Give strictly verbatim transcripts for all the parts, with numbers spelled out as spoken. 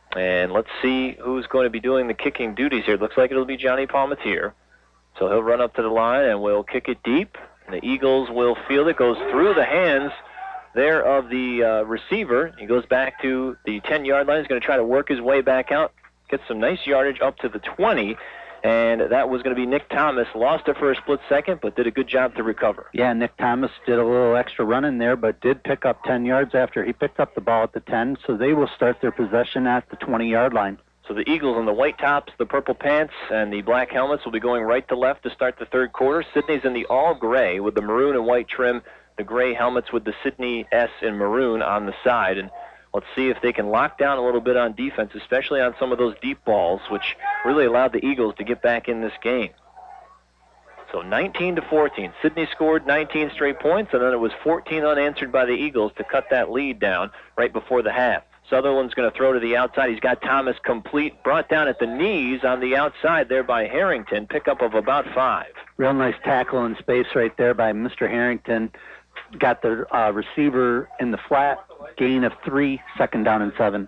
And let's see who's going to be doing the kicking duties here. It looks like it'll be Johnny Palmatier. So he'll run up to the line and will kick it deep. And the Eagles will field it. Goes through the hands there of the uh, receiver. He goes back to the ten-yard line. He's going to try to work his way back out. Gets some nice yardage up to the twenty. And that was going to be Nick Thomas. Lost it for a split second, but did a good job to recover. Yeah, Nick Thomas did a little extra run in there, but did pick up ten yards after he picked up the ball at the ten, so they will start their possession at the twenty-yard line. So the Eagles in the white tops, the purple pants, and the black helmets will be going right to left to start the third quarter. Sydney's in the all-gray with the maroon and white trim, the gray helmets with the Sydney S in maroon on the side. And let's see if they can lock down a little bit on defense, especially on some of those deep balls, which really allowed the Eagles to get back in this game. So nineteen to fourteen. Sydney scored nineteen straight points, and then it was fourteen unanswered by the Eagles to cut that lead down right before the half. Sutherland's going to throw to the outside. He's got Thomas complete, brought down at the knees on the outside there by Harrington. Pickup of about five. Real nice tackle in space right there by Mister Harrington. Got the uh, receiver in the flat, gain of three, second down and seven.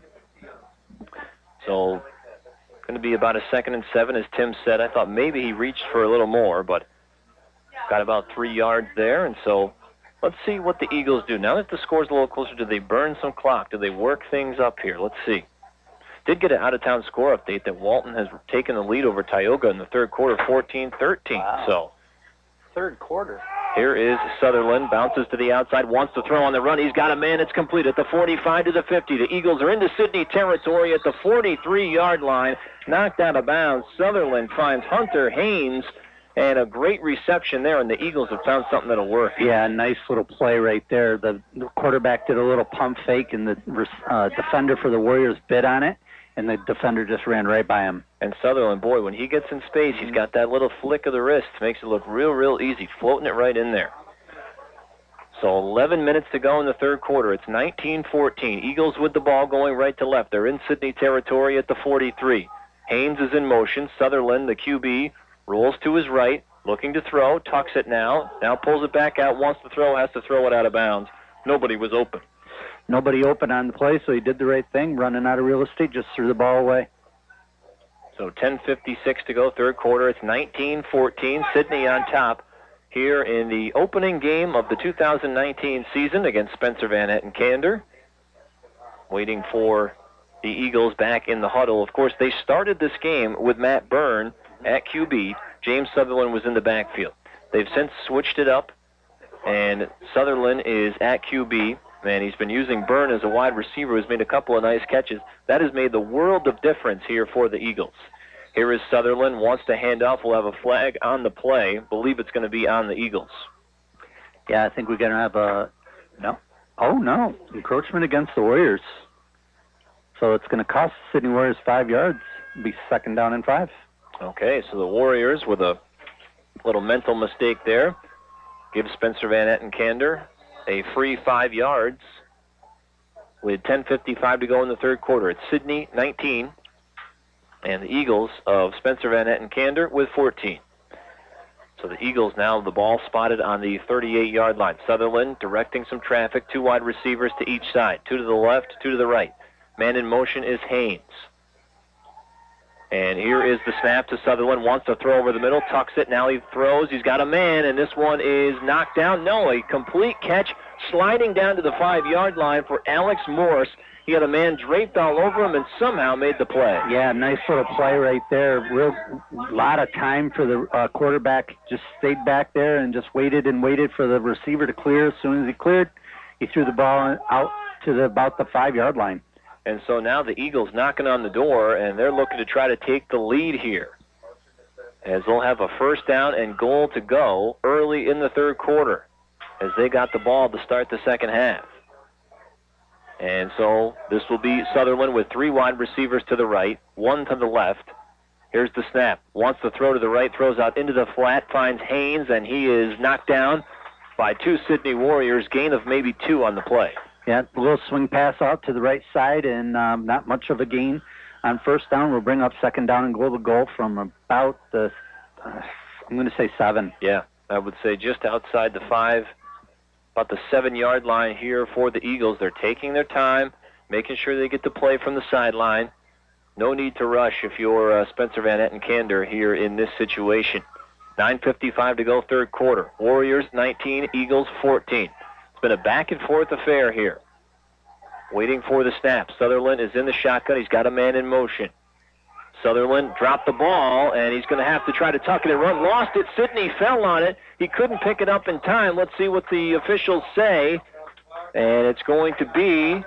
So going to be about a second and seven, as Tim said. I thought maybe he reached for a little more, but got about three yards there. And so let's see what the Eagles do. Now that the score's a little closer, do they burn some clock? Do they work things up here? Let's see. Did get an out-of-town score update that Walton has taken the lead over Tioga in the third quarter, fourteen thirteen. Wow. So third quarter. Here is Sutherland, bounces to the outside, wants to throw on the run. He's got a man. It's complete at the forty-five to the fifty. The Eagles are into Sydney territory at the forty-three-yard line. Knocked out of bounds. Sutherland finds Hunter Haynes, and a great reception there, and the Eagles have found something that'll work. Yeah, nice little play right there. The, the quarterback did a little pump fake, and the uh, defender for the Warriors bit on it, and the defender just ran right by him. And Sutherland, boy, when he gets in space, he's got that little flick of the wrist. Makes it look real, real easy, floating it right in there. So eleven minutes to go in the third quarter. It's nineteen fourteen. Eagles with the ball going right to left. They're in Sydney territory at the forty-three. Haynes is in motion. Sutherland, the Q B, rolls to his right, looking to throw, tucks it now, now pulls it back out, wants to throw, has to throw it out of bounds. Nobody was open. Nobody open on the play, so he did the right thing, running out of real estate, just threw the ball away. So ten fifty-six to go, third quarter. It's nineteen fourteen. Sydney on top here in the opening game of the two thousand nineteen season against Spencer Van Etten Kander. Waiting for the Eagles back in the huddle. Of course, they started this game with Matt Byrne at Q B. James Sutherland was in the backfield. They've since switched it up, and Sutherland is at Q B. Man, he's been using Byrne as a wide receiver who's made a couple of nice catches. That has made the world of difference here for the Eagles. Here is Sutherland, wants to hand off. We'll have a flag on the play. Believe it's going to be on the Eagles. Yeah, I think we're going to have a, no. Oh, no, encroachment against the Warriors. So it's going to cost the Sydney Warriors five yards. It'll be second down and five. Okay, so the Warriors with a little mental mistake there. Give Spencer Van Etten Kander a free five yards with ten fifty-five to go in the third quarter. It's Sydney nineteen and the Eagles of Spencer Van Etten Kander with fourteen. So the Eagles now the ball spotted on the thirty-eight-yard line. Sutherland directing some traffic, two wide receivers to each side, two to the left, two to the right. Man in motion is Haynes. And here is the snap to Sutherland. Wants to throw over the middle. Tucks it. Now he throws. He's got a man, and this one is knocked down. No, a complete catch sliding down to the five-yard line for Alex Morse. He had a man draped all over him and somehow made the play. Yeah, nice little play right there. Real lot of time for the uh, quarterback. Just stayed back there and just waited and waited for the receiver to clear. As soon as he cleared, he threw the ball out to the, about the five-yard line. And so now the Eagles knocking on the door, and they're looking to try to take the lead here, as they'll have a first down and goal to go early in the third quarter as they got the ball to start the second half. And so this will be Sutherland with three wide receivers to the right, one to the left. Here's the snap. Wants to throw to the right, throws out into the flat, finds Haynes, and he is knocked down by two Sydney Warriors, gain of maybe two on the play. Yeah, a little swing pass out to the right side, and um, not much of a gain on first down. We'll bring up second down and goal to goal from about the, uh, I'm going to say seven. Yeah, I would say just outside the five, about the seven-yard line here for the Eagles. They're taking their time, making sure they get the play from the sideline. No need to rush if you're uh, Spencer Van Etten-Kander here in this situation. nine fifty-five to go, third quarter. Warriors nineteen, Eagles fourteen. It's been a back-and-forth affair here. Waiting for the snap. Sutherland is in the shotgun. He's got a man in motion. Sutherland dropped the ball, and he's going to have to try to tuck it and run. Lost it. Sidney fell on it. He couldn't pick it up in time. Let's see what the officials say. And it's going to be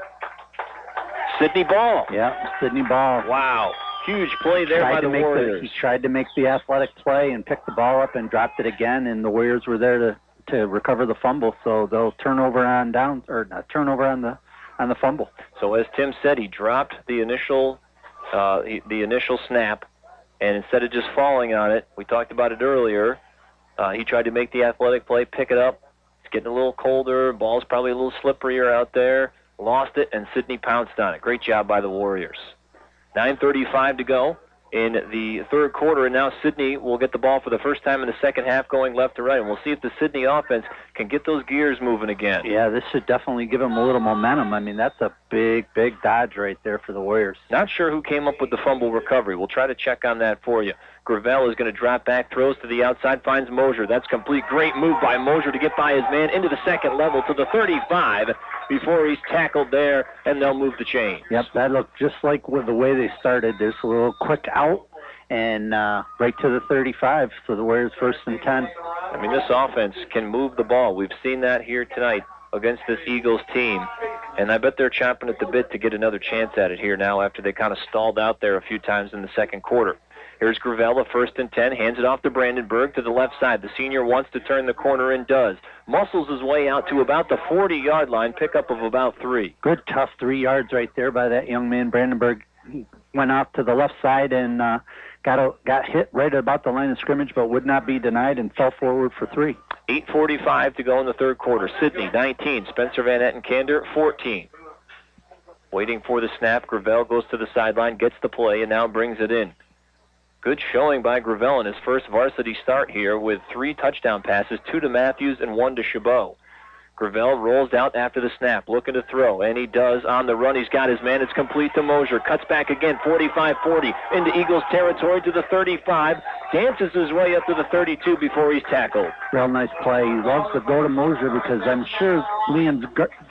Sidney Ball. Yeah, Sidney Ball. Wow. Huge play there tried by to the make Warriors. The, he tried to make the athletic play and picked the ball up and dropped it again, and the Warriors were there to, to recover the fumble, so they'll turn over on down, or not turn over on the on the fumble. So as Tim said, he dropped the initial uh, he, the initial snap, and instead of just falling on it, we talked about it earlier, uh, he tried to make the athletic play, pick it up. It's getting a little colder. Ball's probably a little slipperier out there. Lost it, and Sidney pounced on it. Great job by the Warriors. nine thirty-five to go in the third quarter, and now Sidney will get the ball for the first time in the second half going left to right, and we'll see if the Sidney offense can get those gears moving again. Yeah, this should definitely give them a little momentum. I mean, that's a big, big dodge right there for the Warriors. Not sure who came up with the fumble recovery. We'll try to check on that for you. Gravel is going to drop back, throws to the outside, finds Mosier. That's complete. Great move by Mosier to get by his man into the second level to the thirty-five before he's tackled there, and they'll move the chain. Yep, that looked just like with the way they started. There's a little quick out and uh, right to the thirty-five, so the Warriors first and ten. I mean, this offense can move the ball. We've seen that here tonight against this Eagles team, and I bet they're chomping at the bit to get another chance at it here now after they kind of stalled out there a few times in the second quarter. Here's Gravella, first and ten, hands it off to Brandenburg to the left side. The senior wants to turn the corner and does. Muscles his way out to about the forty-yard line, pickup of about three. Good, tough three yards right there by that young man, Brandenburg. He went off to the left side and uh, got a, got hit right about the line of scrimmage, but would not be denied and fell forward for three. eight forty-five to go in the third quarter. Sidney, nineteen. Spencer Van Etten-Kander, fourteen. Waiting for the snap. Gravel goes to the sideline, gets the play, and now brings it in. Good showing by Gravel in his first varsity start here with three touchdown passes, two to Matthews and one to Chabot. Gravel rolls out after the snap, looking to throw, and he does on the run. He's got his man. It's complete to Mosier. Cuts back again, forty-five forty, into Eagles territory to the thirty-five. Dances his way up to the thirty-two before he's tackled. Real nice play. He loves to go to Mosier because I'm sure Liam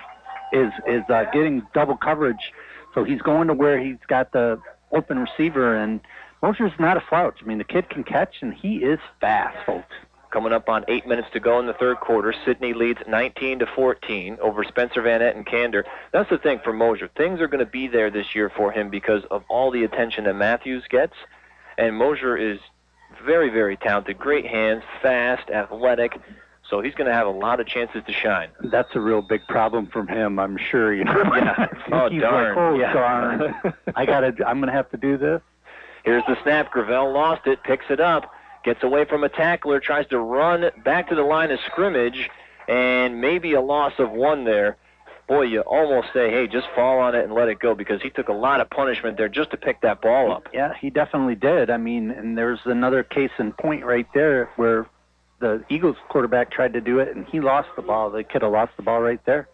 is, is uh, getting double coverage, so he's going to where he's got the open receiver, and Mosier's not a slouch. I mean, the kid can catch, and he is fast, folks. Coming up on eight minutes to go in the third quarter, Sidney leads nineteen to fourteen over Spencer Van Etten-Kander. That's the thing for Mosier. Things are going to be there this year for him because of all the attention that Matthews gets. And Mosier is very, very talented, great hands, fast, athletic. So he's going to have a lot of chances to shine. That's a real big problem from him, I'm sure. You know? Yeah. Oh, he's darn. Like, oh, yeah. darn. I gotta, I'm going to have to do this. Here's the snap. Gravel lost it, picks it up, gets away from a tackler, tries to run back to the line of scrimmage, and maybe a loss of one there. Boy, you almost say, hey, just fall on it and let it go, because he took a lot of punishment there just to pick that ball up. Yeah, he definitely did. I mean, and there's another case in point right there where the Eagles quarterback tried to do it, and he lost the ball. The kid have lost the ball right there.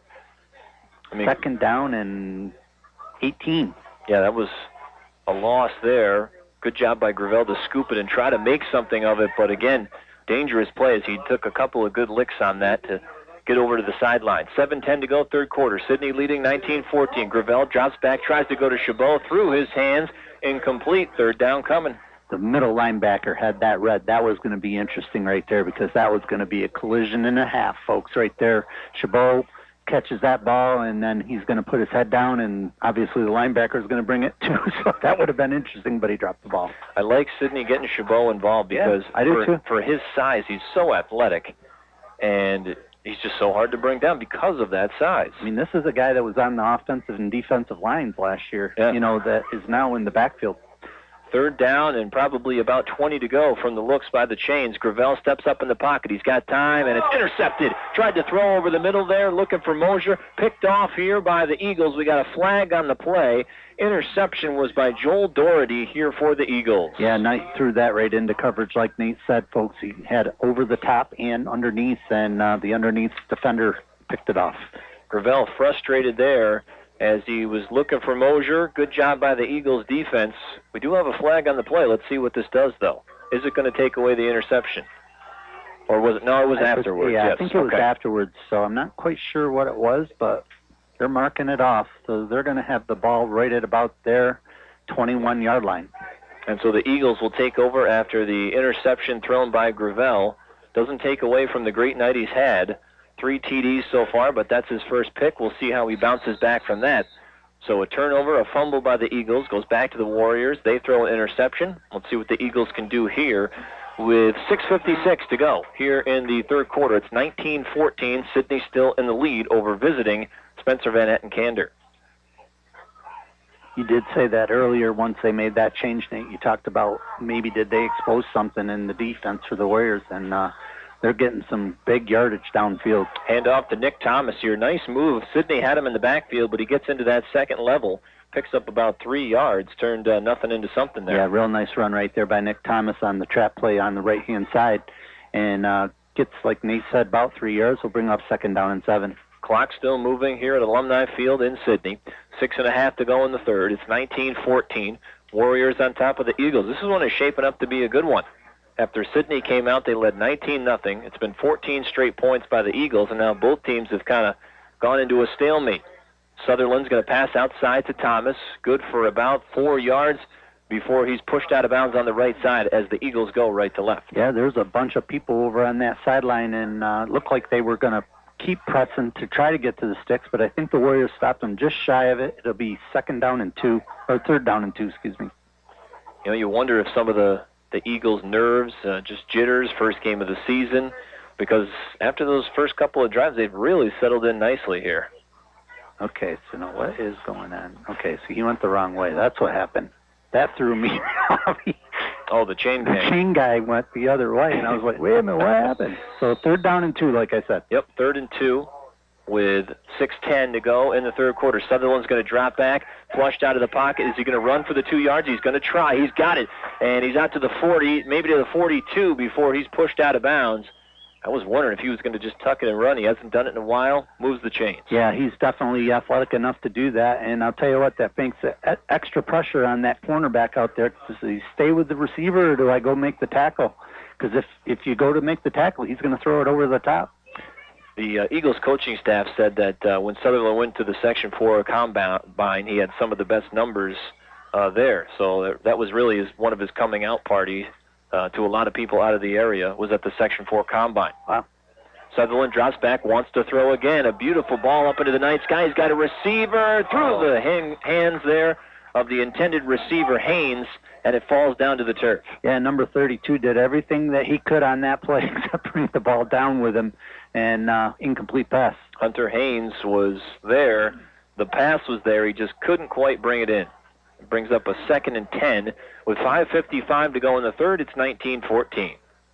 I mean, second down and eighteen. Yeah, that was a loss there. Good job by Gravel to scoop it and try to make something of it. But again, dangerous plays. He took a couple of good licks on that to get over to the sideline. seven ten to go, third quarter. Sidney leading nineteen fourteen. Gravel drops back, tries to go to Chabot, through his hands, incomplete. Third down coming. The middle linebacker had that read. That was going to be interesting right there because that was going to be a collision and a half, folks, right there. Chabot catches that ball, and then he's going to put his head down, and obviously the linebacker is going to bring it too. So that would have been interesting, but he dropped the ball. I like Sidney getting Chabot involved because yeah, I do for, too. for his size, he's so athletic, and he's just so hard to bring down because of that size. I mean, this is a guy that was on the offensive and defensive lines last year, yeah. you know, that is now in the backfield. Third down and probably about twenty to go from the looks by the chains. Gravel steps up in the pocket. He's got time, and it's intercepted. Tried to throw over the middle there, looking for Mosier. Picked off here by the Eagles. We got a flag on the play. Interception was by Joel Doherty here for the Eagles. Yeah, Knight threw that right into coverage like Nate said, folks. He had over the top and underneath, and uh, the underneath defender picked it off. Gravel frustrated there as he was looking for Mosier. Good job by the Eagles defense. We do have a flag on the play. Let's see what this does, though. Is it going to take away the interception? Or was it? No, it was I afterwards. Yeah, yes. I think it was okay. afterwards, so I'm not quite sure what it was, but they're marking it off. So they're going to have the ball right at about their twenty-one-yard line. And so the Eagles will take over after the interception thrown by Gravel. Doesn't take away from the great night he's had. Three T Ds so far, but that's his first pick. We'll see how he bounces back from that. So a turnover, a fumble by the Eagles, goes back to the Warriors. They throw an interception. Let's see what the Eagles can do here with six fifty-six to go here in the third quarter. It's nineteen fourteen. Sidney still in the lead over visiting Spencer Van Etten-Kander. You did say that earlier once they made that change, Nate. You talked about maybe did they expose something in the defense for the Warriors, and uh, they're getting some big yardage downfield. Hand off to Nick Thomas here. Nice move. Sidney had him in the backfield, but he gets into that second level, picks up about three yards, turned uh, nothing into something there. Yeah, real nice run right there by Nick Thomas on the trap play on the right-hand side, and uh, gets, like Nate said, about three yards. Will bring up second down and seven. Clock still moving here at Alumni Field in Sidney. Six and a half to go in the third. It's nineteen fourteen. Warriors on top of the Eagles. This is one is shaping up to be a good one. After Sidney came out, they led nineteen nothing. It's been fourteen straight points by the Eagles, and now both teams have kind of gone into a stalemate. Sutherland's going to pass outside to Thomas. Good for about four yards before he's pushed out of bounds on the right side as the Eagles go right to left. Yeah, there's a bunch of people over on that sideline, and uh, looked like they were going to keep pressing to try to get to the sticks, but I think the Warriors stopped them just shy of it. It'll be second down and two, or third down and two, excuse me. You know, you wonder if some of the, the Eagles' nerves, uh, just jitters, first game of the season, because after those first couple of drives, they've really settled in nicely here. Okay, so now what is going on? Okay, so he went the wrong way. That's what happened. That threw me off. Oh, the chain The gang. chain guy went the other way, and I was like, wait a minute, what happened? So third down and two, like I said. Yep, third and two with six ten to go in the third quarter. Sutherland's going to drop back, flushed out of the pocket. Is he going to run for the two yards? He's going to try. He's got it, and he's out to the forty, maybe to the forty-two before he's pushed out of bounds. I was wondering if he was going to just tuck it and run. He hasn't done it in a while. Moves the chains. Yeah, he's definitely athletic enough to do that, and I'll tell you what, that makes extra pressure on that cornerback out there. Does he stay with the receiver, or do I go make the tackle? Because if, if you go to make the tackle, he's going to throw it over the top. The uh, Eagles coaching staff said that uh, when Sutherland went to the Section four Combine, he had some of the best numbers uh, there. So that was really his, one of his coming out parties. Uh, to a lot of people out of the area, was at the Section four Combine. Wow. Sutherland drops back, wants to throw again. A beautiful ball up into the night sky. He's got a receiver through the hand, hands there of the intended receiver, Haynes, and it falls down to the turf. Yeah, number thirty-two did everything that he could on that play except bring the ball down with him, and uh, incomplete pass. Hunter Haynes was there. The pass was there. He just couldn't quite bring it in. It brings up a second and ten. With five fifty-five to go in the third, it's nineteen fourteen.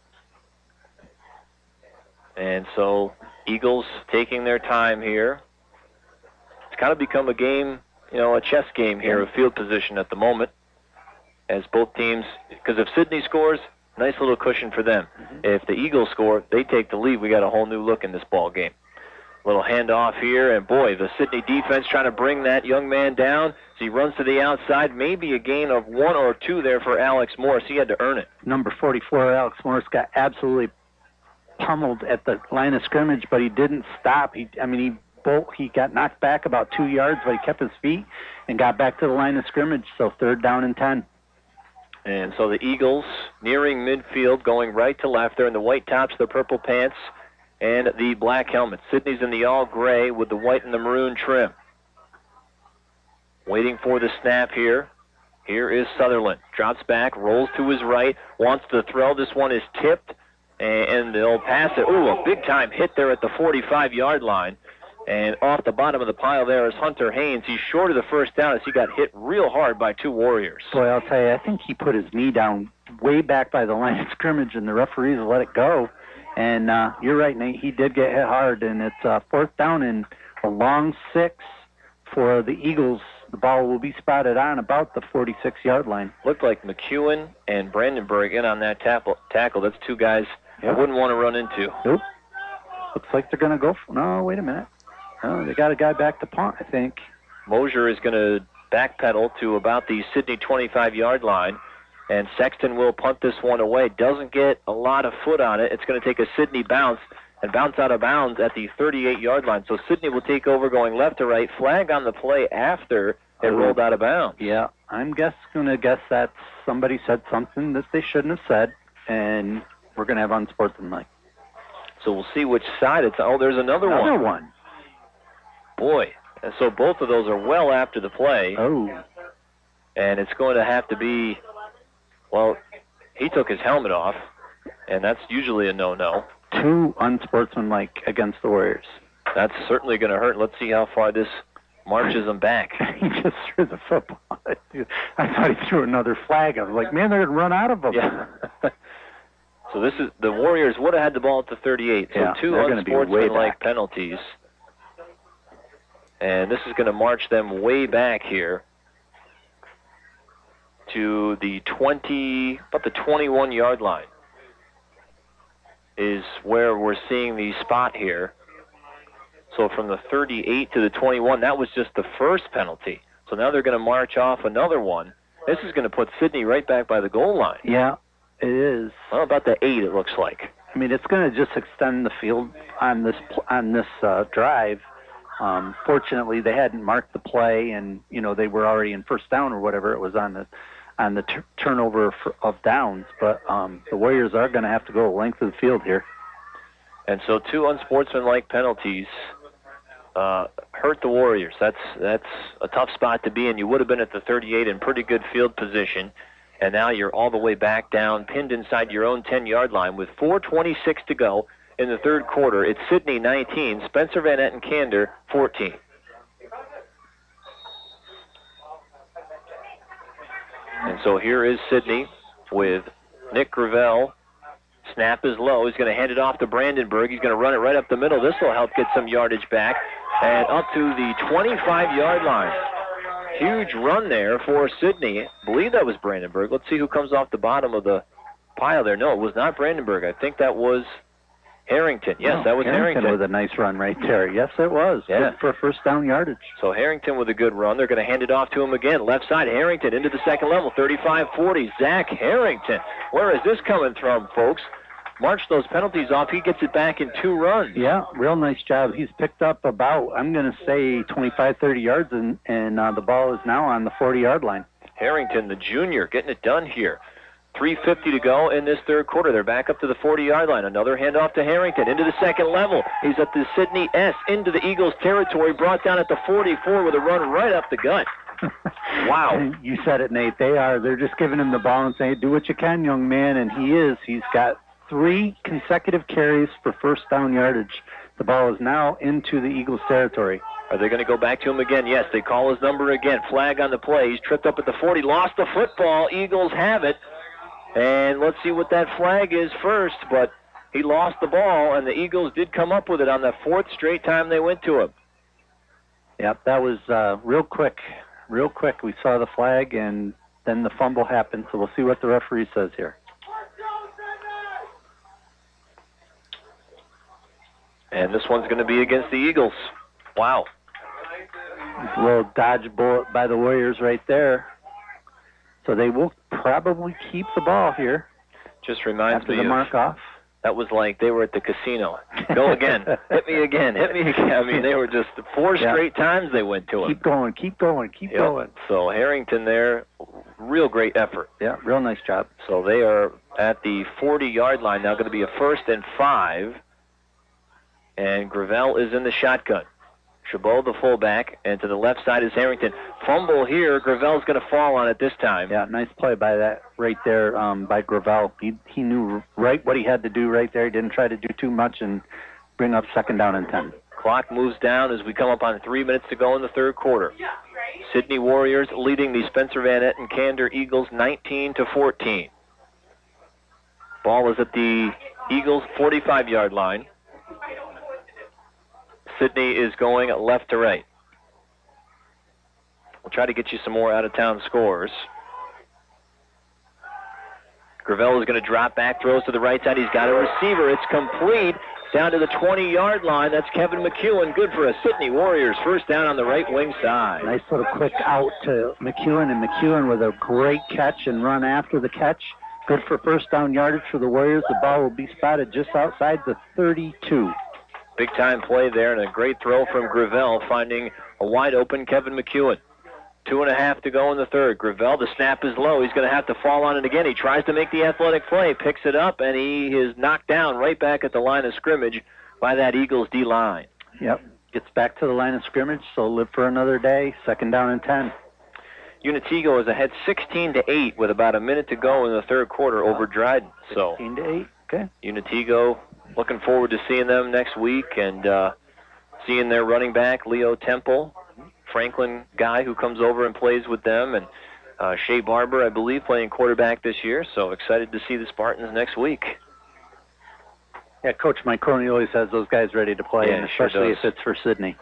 And so Eagles taking their time here. It's kind of become a game, you know, a chess game here of field position at the moment. As both teams, because if Sidney scores, nice little cushion for them. Mm-hmm. If the Eagles score, they take the lead. We got a whole new look in this ball game. Little handoff here, and boy, the Sidney defense trying to bring that young man down. So he runs to the outside, maybe a gain of one or two there for Alex Morris. He had to earn it. Number forty-four, Alex Morris, got absolutely pummeled at the line of scrimmage, but he didn't stop. He, I mean, he bolt, he got knocked back about two yards, but he kept his feet and got back to the line of scrimmage. So third down and ten. And so the Eagles nearing midfield, going right to left. They're in the white tops, the purple pants, and the black helmet. Sidney's in the all gray with the white and the maroon trim. Waiting for the snap here. Here is Sutherland. Drops back, rolls to his right, wants to throw. This one is tipped, and they'll pass it. Ooh, a big-time hit there at the forty-five-yard line. And off the bottom of the pile there is Hunter Haynes. He's short of the first down as he got hit real hard by two Warriors. Boy, I'll tell you, I think he put his knee down way back by the line of scrimmage, and the referees let it go. And uh, you're right, Nate, he did get hit hard, and it's uh, fourth down and a long six for the Eagles. The ball will be spotted on about the forty-six-yard line. Looked like McEwen and Brandenburg in on that tackle. tackle. That's two guys yep. I wouldn't want to run into. Nope. Looks like they're going to go for... No, wait a minute. Oh, they got a guy back to punt, I think. Mosier is going to backpedal to about the Sidney twenty-five-yard line, and Sexton will punt this one away. Doesn't get a lot of foot on it. It's going to take a Sidney bounce and bounce out of bounds at the thirty-eight-yard line. So Sidney will take over going left to right. Flag on the play after it rolled out of bounds. Yeah, I'm guess going to guess that somebody said something that they shouldn't have said, and we're going to have unsportsmanlike. So we'll see which side it's. Oh, there's another, another one. one. Boy, and so both of those are well after the play. Oh. And it's going to have to be, well, he took his helmet off, and that's usually a no-no. Too unsportsmanlike against the Warriors. That's certainly going to hurt. Let's see how far this marches them back. He just threw the football. I thought he threw another flag. I was like, man, they're going to run out of them. Yeah. So this is, the Warriors would have had the ball at the thirty-eight. So yeah, two unsportsmanlike penalties. And this is going to march them way back here to the twenty, about the twenty-one-yard line is where we're seeing the spot here. So from the thirty-eight to the twenty-one, that was just the first penalty. So now they're going to march off another one. This is going to put Sidney right back by the goal line. Yeah, it is. Well, about the eight, it looks like. I mean, it's going to just extend the field on this on this uh, drive. Um, fortunately, they hadn't marked the play, and you know they were already in first down or whatever it was on the on the t- turnover for, of downs. But um, the Warriors are going to have to go the length of the field here. And so two unsportsmanlike penalties uh, hurt the Warriors. That's that's a tough spot to be in. You would have been at the thirty-eight in pretty good field position, and now you're all the way back down, pinned inside your own ten-yard line with four twenty-six to go in the third quarter. It's Sidney nineteen, Spencer Van Etten Kander fourteen. And so here is Sidney with Nick Gravel. Snap is low. He's going to hand it off to Brandenburg. He's going to run it right up the middle. This will help get some yardage back. And up to the twenty-five-yard line. Huge run there for Sidney. I believe that was Brandenburg. Let's see who comes off the bottom of the pile there. No, it was not Brandenburg. I think that was Harrington. Yes, oh, that was Harrington. Harrington. With a nice run right there. Yes, it was. Yeah. Good for first down yardage. So Harrington with a good run. They're going to hand it off to him again. Left side, Harrington into the second level, thirty-five forty. Zach Harrington. Where is this coming from, folks? March those penalties off. He gets it back in two runs. Yeah, real nice job. He's picked up about, I'm going to say, twenty-five, thirty yards, and, and uh, the ball is now on the forty-yard line. Harrington, the junior, getting it done here. three fifty to go in this third quarter. They're back up to the forty-yard line. Another handoff to Harrington into the second level. He's at the Sidney S into the Eagles territory, brought down at the forty-four with a run right up the gut. Wow. You said it, Nate. They are. They're just giving him the ball and saying, do what you can, young man, and he is. He's got three consecutive carries for first down yardage. The ball is now into the Eagles territory. Are they going to go back to him again? Yes, they call his number again. Flag on the play. He's tripped up at the forty, lost the football. Eagles have it. And let's see what that flag is first, but he lost the ball, and the Eagles did come up with it on the fourth straight time they went to him. Yep, that was uh, real quick. Real quick. We saw the flag, and then the fumble happened, so we'll see what the referee says here. And this one's going to be against the Eagles. Wow. A little dodge bullet by the Warriors right there. So they will probably keep the ball here. Just reminds after me the of, mark off. That was like they were at the casino. Go again. Hit me again. Hit me again. I mean, they were just four yeah. straight times they went to him. Keep going. Keep going. Keep yep. going. So Harrington there, real great effort. Yeah, real nice job. So they are at the forty-yard line now, going to be a first and five. And Gravel is in the shotgun. Chabot, the fullback, and to the left side is Harrington. Fumble here. Gravel's going to fall on it this time. Yeah, nice play by that right there um, by Gravel. He he knew right what he had to do right there. He didn't try to do too much and bring up second down and ten. Clock moves down as we come up on three minutes to go in the third quarter. Sidney Warriors leading the Spencer Van Etten Kander Eagles nineteen to fourteen. Ball is at the Eagles forty-five-yard line. Sidney is going left to right. We'll try to get you some more out-of-town scores. Gravel is going to drop back, throws to the right side. He's got a receiver. It's complete. down to the twenty-yard line. That's Kevin McEwen. Good for a Sidney Warriors first down on the right wing side. Nice little quick out to McEwen, and McEwen with a great catch and run after the catch. Good for first down yardage for the Warriors. The ball will be spotted just outside the thirty-two. Big-time play there, and a great throw from Gravel, finding a wide-open Kevin McEwen. Two and a half to go in the third. Gravel, the snap is low. He's going to have to fall on it again. He tries to make the athletic play, picks it up, and he is knocked down right back at the line of scrimmage by that Eagles D-line. Yep, gets back to the line of scrimmage, so live for another day. Second down and ten. Unitigo is ahead sixteen to eight with about a minute to go in the third quarter over Dryden. So sixteen to eight, okay. Unitigo, looking forward to seeing them next week and uh, seeing their running back, Leo Temple, Franklin guy who comes over and plays with them, and uh, Shea Barber, I believe, playing quarterback this year. So excited to see the Spartans next week. Yeah, Coach Mike Coney always has those guys ready to play, Yeah, and sure especially does. if it's for Sidney.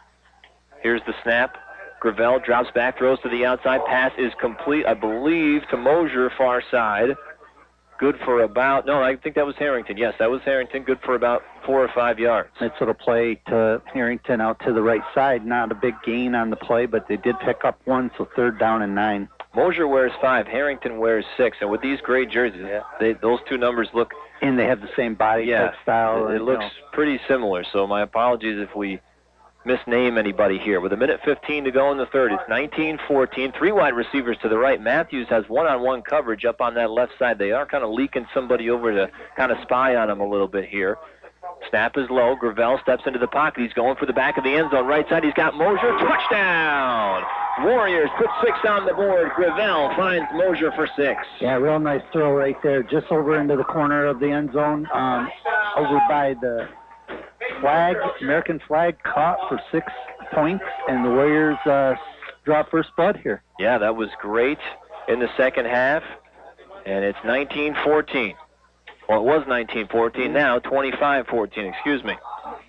Here's the snap. Gravel drops back, throws to the outside. Pass is complete, I believe, to Mosier, far side. Good for about, no, I think that was Harrington. Yes, that was Harrington. Good for about four or five yards. Nice little play to Harrington out to the right side. Not a big gain on the play, but they did pick up one, so third down and nine. Mosier wears five. Harrington wears six. And with these gray jerseys, Yeah. they, those two numbers look, And they have the same body yeah, type style. it, it you looks know. pretty similar. So my apologies if we misname anybody here. With a minute fifteen to go in the third, it's nineteen fourteen. Three wide receivers to the right. Matthews has one-on-one coverage up on that left side. They are kind of leaking somebody over to kind of spy on him a little bit here. Snap is low. Gravel steps into the pocket. He's going for the back of the end zone. Right side, he's got Mosier. Touchdown! Warriors put six on the board. Gravel finds Mosier for six. Yeah, real nice throw right there, just over into the corner of the end zone, um, over by the flag, American flag, caught for six points, and the Warriors uh, draw first blood here. Yeah, that was great in the second half, and it's nineteen fourteen. Well, it was nineteen fourteen, now twenty-five fourteen, excuse me.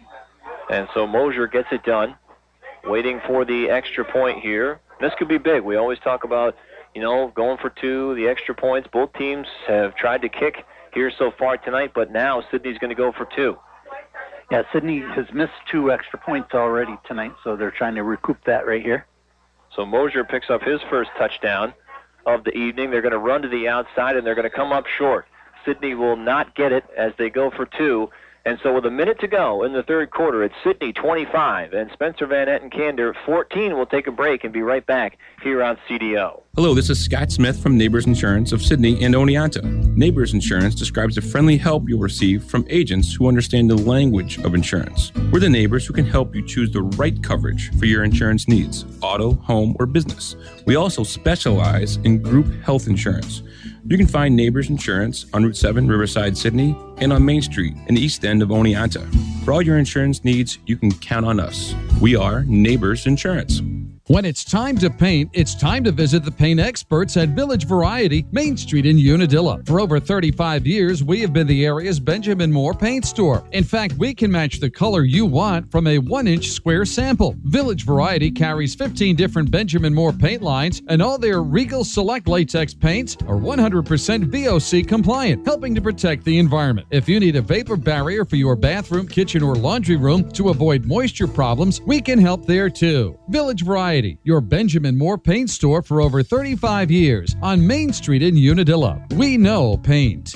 And so Mosier gets it done, waiting for the extra point here. This could be big. We always talk about, you know, going for two, the extra points. Both teams have tried to kick here so far tonight, but now Sidney's going to go for two. Yeah, Sidney has missed two extra points already tonight, so they're trying to recoup that right here. So Mosier picks up his first touchdown of the evening. They're going to run to the outside, and they're going to come up short. Sidney will not get it as they go for two. And so with a minute to go in the third quarter, it's Sidney twenty-five and Spencer Van Etten Kander fourteen. We'll take a break and be right back here on C D O. Hello, this is Scott Smith from Neighbors Insurance of Sydney and Oneonta. Neighbors Insurance describes the friendly help you'll receive from agents who understand the language of insurance. We're the neighbors who can help you choose the right coverage for your insurance needs, auto, home, or business. We also specialize in group health insurance. You can find Neighbors Insurance on Route seven, Riverside, Sydney, and on Main Street in the east end of Oneonta. For all your insurance needs, you can count on us. We are Neighbors Insurance. When it's time to paint, it's time to visit the paint experts at Village Variety, Main Street in Unadilla. For over thirty-five years, we have been the area's Benjamin Moore paint store. In fact, we can match the color you want from a one-inch square sample. Village Variety carries fifteen different Benjamin Moore paint lines, and all their Regal Select latex paints are one hundred percent V O C compliant, helping to protect the environment. If you need a vapor barrier for your bathroom, kitchen, or laundry room to avoid moisture problems, we can help there too. Village Variety, your Benjamin Moore paint store for over thirty-five years on Main Street in Unadilla. We know paint.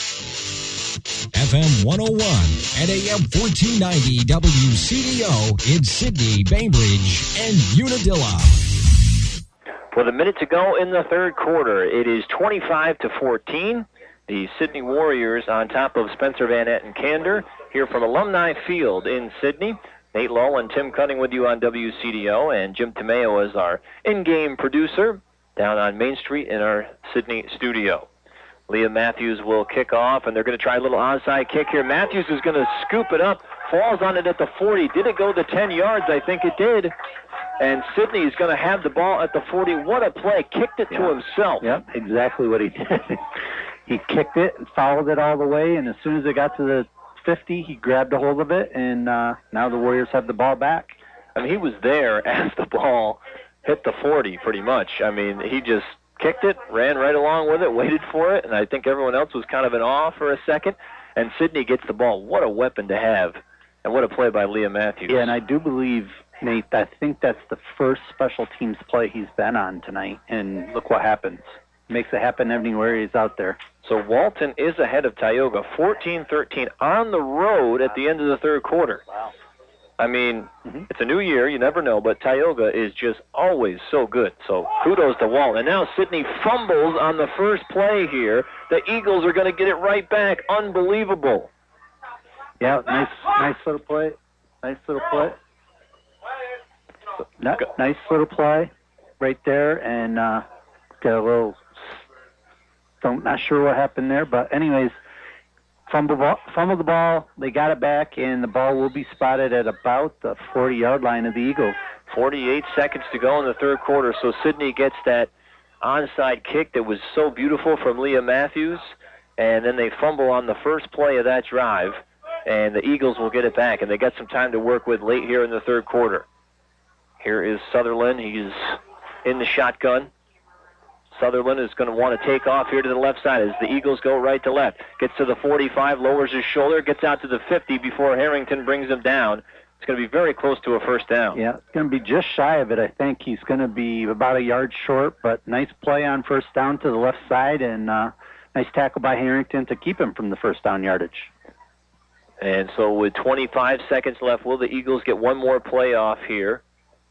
F M one oh one and A M fourteen ninety W C D O in Sydney, Bainbridge, and Unadilla. With a minute to go in the third quarter, it is twenty-five to fourteen. The Sydney Warriors on top of Spencer Van Etten Kander here from Alumni Field in Sydney. Nate Lull and Tim Cutting with you on W C D O, and Jim Tomeo is our in-game producer down on Main Street in our Sydney studio. Liam Matthews will kick off, and they're going to try a little onside kick here. Matthews is going to scoop it up, falls on it at the forty. Did it go the ten yards? I think it did. And Sidney is going to have the ball at the forty. What a play. Kicked it Yeah. to himself. Yep, exactly what he did. He kicked it and followed it all the way, and as soon as it got to the fifty, he grabbed a hold of it, and uh, now the Warriors have the ball back. I mean, he was there as the ball hit the forty, pretty much. I mean, he just kicked it, ran right along with it, waited for it, and I think everyone else was kind of in awe for a second. and Sidney gets the ball. What a weapon to have, and what a play by Liam Matthews. Yeah, and I do believe, Nate, I think that's the first special teams play he's been on tonight, and look what happens. Makes it happen anywhere he's out there. So Walton is ahead of Tioga, fourteen thirteen on the road at the end of the third quarter. Wow. I mean, mm-hmm. It's a new year, you never know, but Tioga is just always so good. So kudos to Walton. And now Sidney fumbles on the first play here. The Eagles are going to get it right back. Unbelievable. Yeah, nice nice little play. Nice little play. Nice little play right there, and uh, got a little, don't, not sure what happened there, but anyways, fumble, ball, fumble the ball, they got it back, and the ball will be spotted at about the forty-yard line of the Eagles. forty-eight seconds to go in the third quarter, so Sidney gets that onside kick that was so beautiful from Liam Matthews, and then they fumble on the first play of that drive, and the Eagles will get it back, and they got some time to work with late here in the third quarter. Here is Sutherland. He's in the shotgun. Sutherland is going to want to take off here to the left side as the Eagles go right to left. Gets to the forty-five, lowers his shoulder, gets out to the fifty before Harrington brings him down. It's going to be very close to a first down. Yeah, it's going to be just shy of it, I think. He's going to be about a yard short, but nice play on first down to the left side, and uh, nice tackle by Harrington to keep him from the first down yardage. And so with twenty-five seconds left, will the Eagles get one more play off here?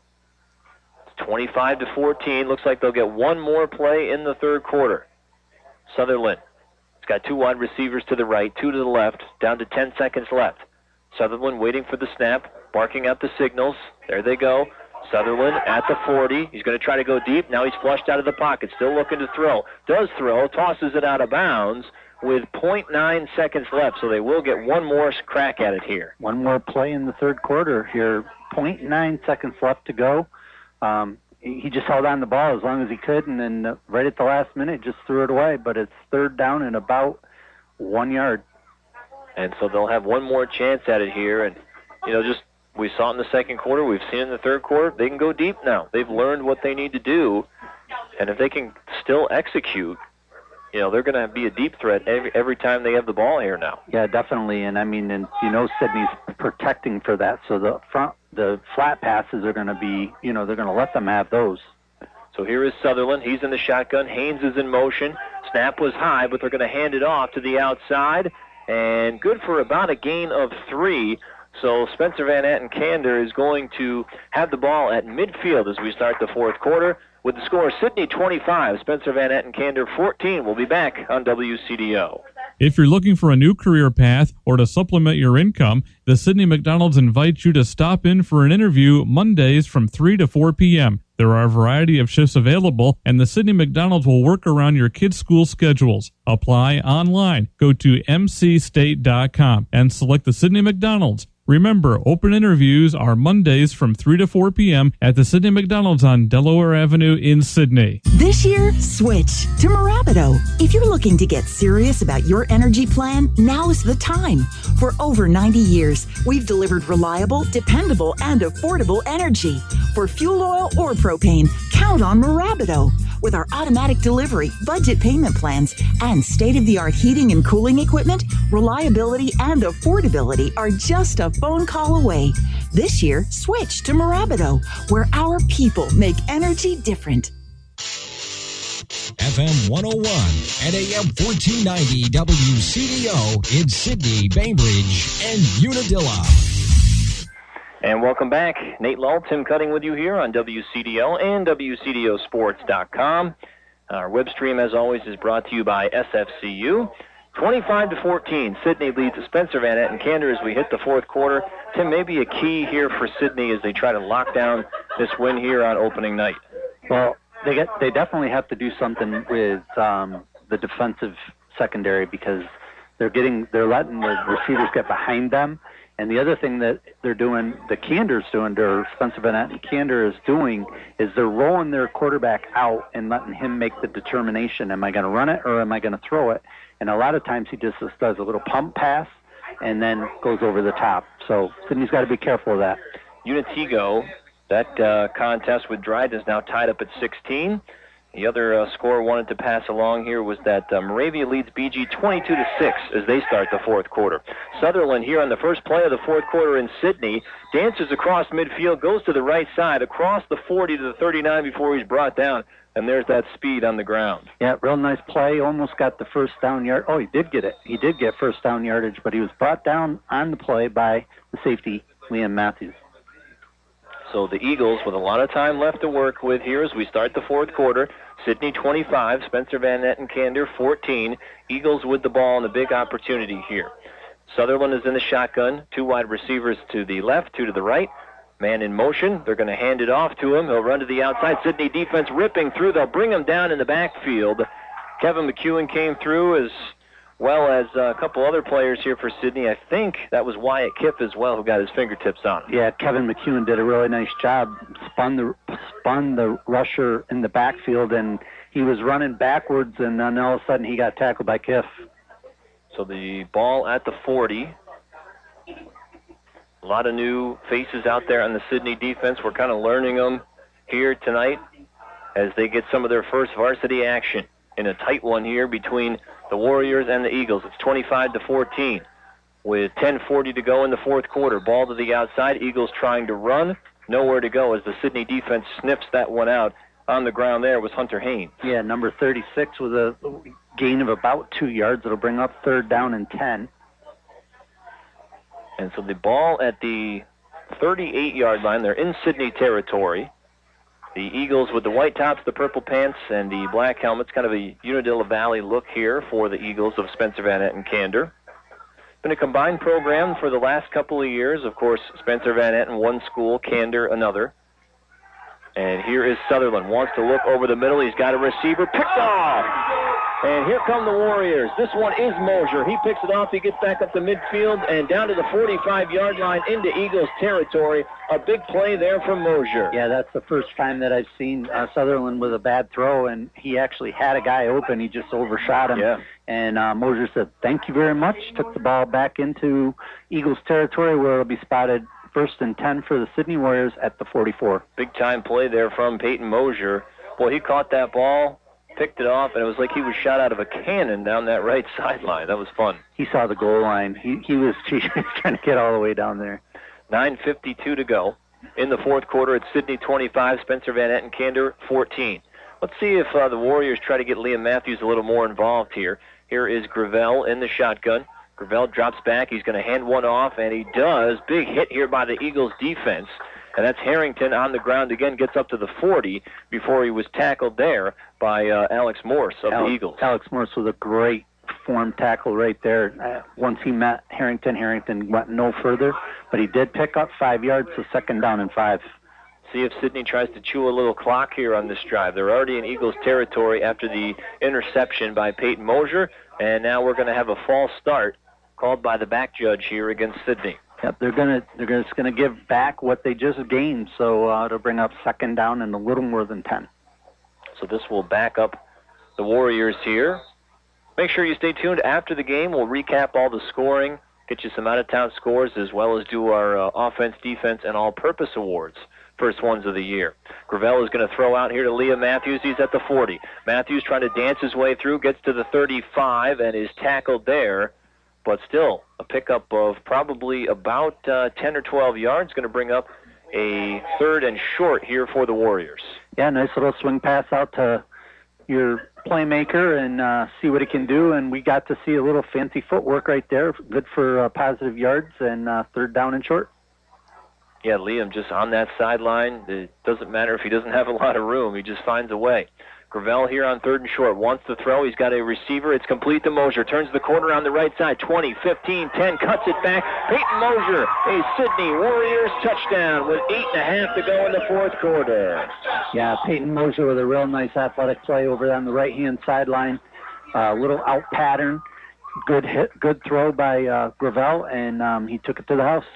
twenty-five to fourteen. Looks like they'll get one more play in the third quarter. Sutherland. He's got two wide receivers to the right, two to the left, down to ten seconds left. Sutherland waiting for the snap, barking out the signals. There they go. Sutherland at the forty. He's going to try to go deep. Now he's flushed out of the pocket, still looking to throw. Does throw, tosses it out of bounds with point nine seconds left, so they will get one more crack at it here. One more play in the third quarter here. point nine seconds left to go. Um, he just held on the ball as long as he could, and then uh, right at the last minute just threw it away. But it's third down and about one yard. And so they'll have one more chance at it here. And, you know, just we saw it in the second quarter. We've seen it in the third quarter. They can go deep now. They've learned what they need to do. And if they can still execute, you know, they're going to be a deep threat every, every time they have the ball here now. Yeah, definitely. And, I mean, and you know, Sidney's protecting for that. So the front, the flat passes are going to be, you know, they're going to let them have those. So here is Sutherland. He's in the shotgun. Haynes is in motion. Snap was high, but they're going to hand it off to the outside. And good for about a gain of three. So Spencer Van Atten Kander is going to have the ball at midfield as we start the fourth quarter. With the score, Sidney twenty-five, Spencer Van Atten Kander fourteen. We'll be back on W C D O. If you're looking for a new career path or to supplement your income, the Sidney McDonald's invites you to stop in for an interview Mondays from three to four p.m. There are a variety of shifts available, and the Sidney McDonald's will work around your kids' school schedules. Apply online. Go to m c state dot com and select the Sidney McDonald's. Remember, open interviews are Mondays from three to four p.m. at the Sidney McDonald's on Delaware Avenue in Sidney. This year, switch to Mirabido. If you're looking to get serious about your energy plan, now is the time. For over ninety years, we've delivered reliable, dependable, and affordable energy. For fuel oil or propane, count on Mirabido. With our automatic delivery, budget payment plans, and state-of-the-art heating and cooling equipment, reliability and affordability are just a phone call away. This year, switch to Mirabido, where our people make energy different. F M one oh one and A M fourteen ninety W C D O in Sidney, Bainbridge, and Unadilla. And welcome back. Nate Lull, Tim Cutting with you here on W C D O and W C D O sports dot com. Our web stream, as always, is brought to you by S F C U. twenty-five to fourteen, Sidney leads Spencer Van Atten Kander as we hit the fourth quarter. Tim, maybe a key here for Sidney as they try to lock down this win here on opening night. Well, they get they definitely have to do something with um, the defensive secondary because they're getting they're letting the receivers get behind them. And the other thing that they're doing, the Kander's doing, or Spencer Van Atten Kander is doing, is they're rolling their quarterback out and letting him make the determination. Am I going to run it or am I going to throw it? And a lot of times he just, just does a little pump pass and then goes over the top. So Sidney's got to be careful of that. Unatigo, that uh, contest with Dryden is now tied up at sixteen. The other uh, score I wanted to pass along here was that uh, Moravia leads B G twenty-two to six as they start the fourth quarter. Sutherland here on the first play of the fourth quarter in Sidney dances across midfield, goes to the right side, across the forty to the thirty-nine before he's brought down, and there's that speed on the ground. Yeah, real nice play. Almost got the first down yard. Oh, he did get it. He did get first down yardage, but he was brought down on the play by the safety, Liam Matthews. So the Eagles with a lot of time left to work with here as we start the fourth quarter. Sidney twenty-five, Spencer Van Etten-Kander fourteen. Eagles with the ball and a big opportunity here. Sutherland is in the shotgun. Two wide receivers to the left, two to the right. Man in motion. They're going to hand it off to him. He'll run to the outside. Sidney defense ripping through. They'll bring him down in the backfield. Kevin McEwen came through as well as a couple other players here for Sidney. I think that was Wyatt Kipp as well who got his fingertips on him. Yeah, Kevin McEwen did a really nice job. Spun the spun the rusher in the backfield, and he was running backwards, and then all of a sudden he got tackled by Kiff. So the ball at the forty. A lot of new faces out there on the Sidney defense. We're kind of learning them here tonight as they get some of their first varsity action in a tight one here between the Warriors and the Eagles. It's twenty-five to fourteen with ten forty to go in the fourth quarter. Ball to the outside. Eagles trying to run. Nowhere to go as the Sidney defense snips that one out. On the ground there was Hunter Haynes. Yeah, number thirty-six with a gain of about two yards. It'll bring up third down and ten. And so the ball at the thirty-eight-yard line. They're in Sidney territory. The Eagles with the white tops, the purple pants, and the black helmets. Kind of a Unadilla Valley look here for the Eagles of Spencer Van Etten-Kander. Been a combined program for the last couple of years. Of course, Spencer Van Etten, one school, Kander, another. And here is Sutherland. Wants to look over the middle. He's got a receiver. Picked off! And here come the Warriors. This one is Mosier. He picks it off. He gets back up to midfield and down to the forty-five-yard line into Eagles territory. A big play there from Mosier. Yeah, that's the first time that I've seen uh, Sutherland with a bad throw, and he actually had a guy open. He just overshot him. Yeah. And uh, Mosier said, thank you very much. Took the ball back into Eagles territory where it'll be spotted first and ten for the Sidney Warriors at the forty-four. Big-time play there from Peyton Mosier. Boy, he caught that ball, picked it off, and it was like he was shot out of a cannon down that right sideline. That was fun. He saw the goal line. He he was, he was trying to get all the way down there. nine fifty-two to go. In the fourth quarter, it's Sidney twenty-five, Spencer Van Etten-Kander fourteen. Let's see if uh, the Warriors try to get Liam Matthews a little more involved here. Here is Gravel in the shotgun. Gravel drops back. He's going to hand one off, and he does. Big hit here by the Eagles defense. And that's Harrington on the ground again, gets up to the forty before he was tackled there by uh, Alex Morse of Alex, the Eagles. Alex Morse was a great form tackle right there. Uh, once he met Harrington, Harrington went no further, but he did pick up five yards, so second down and five. See if Sidney tries to chew a little clock here on this drive. They're already in Eagles territory after the interception by Peyton Mosier, and now we're going to have a false start called by the back judge here against Sidney. Yep, they're gonna they're just gonna give back what they just gained, so uh, to bring up second down and a little more than ten. So this will back up the Warriors here. Make sure you stay tuned after the game. We'll recap all the scoring, get you some out-of-town scores, as well as do our uh, offense, defense, and all-purpose awards. First ones of the year. Gravel is going to throw out here to Liam Matthews. He's at the forty. Matthews trying to dance his way through, gets to the thirty-five, and is tackled there. But still, a pickup of probably about uh, ten or twelve yards, going to bring up a third and short here for the Warriors. Yeah, nice little swing pass out to your playmaker and uh, see what he can do. And we got to see a little fancy footwork right there. Good for uh, positive yards and uh, third down and short. Yeah, Liam just on that sideline. It doesn't matter if he doesn't have a lot of room. He just finds a way. Gravel here on third and short. Wants to throw. He's got a receiver. It's complete to Mosier. Turns the corner on the right side. twenty, fifteen, ten. Cuts it back. Peyton Mosier, a Sidney Warriors touchdown with eight and a half to go in the fourth quarter. Yeah, Peyton Mosier with a real nice athletic play over on the right-hand sideline. A uh, little out pattern. Good hit, good throw by uh, Gravel, and um, he took it to the house.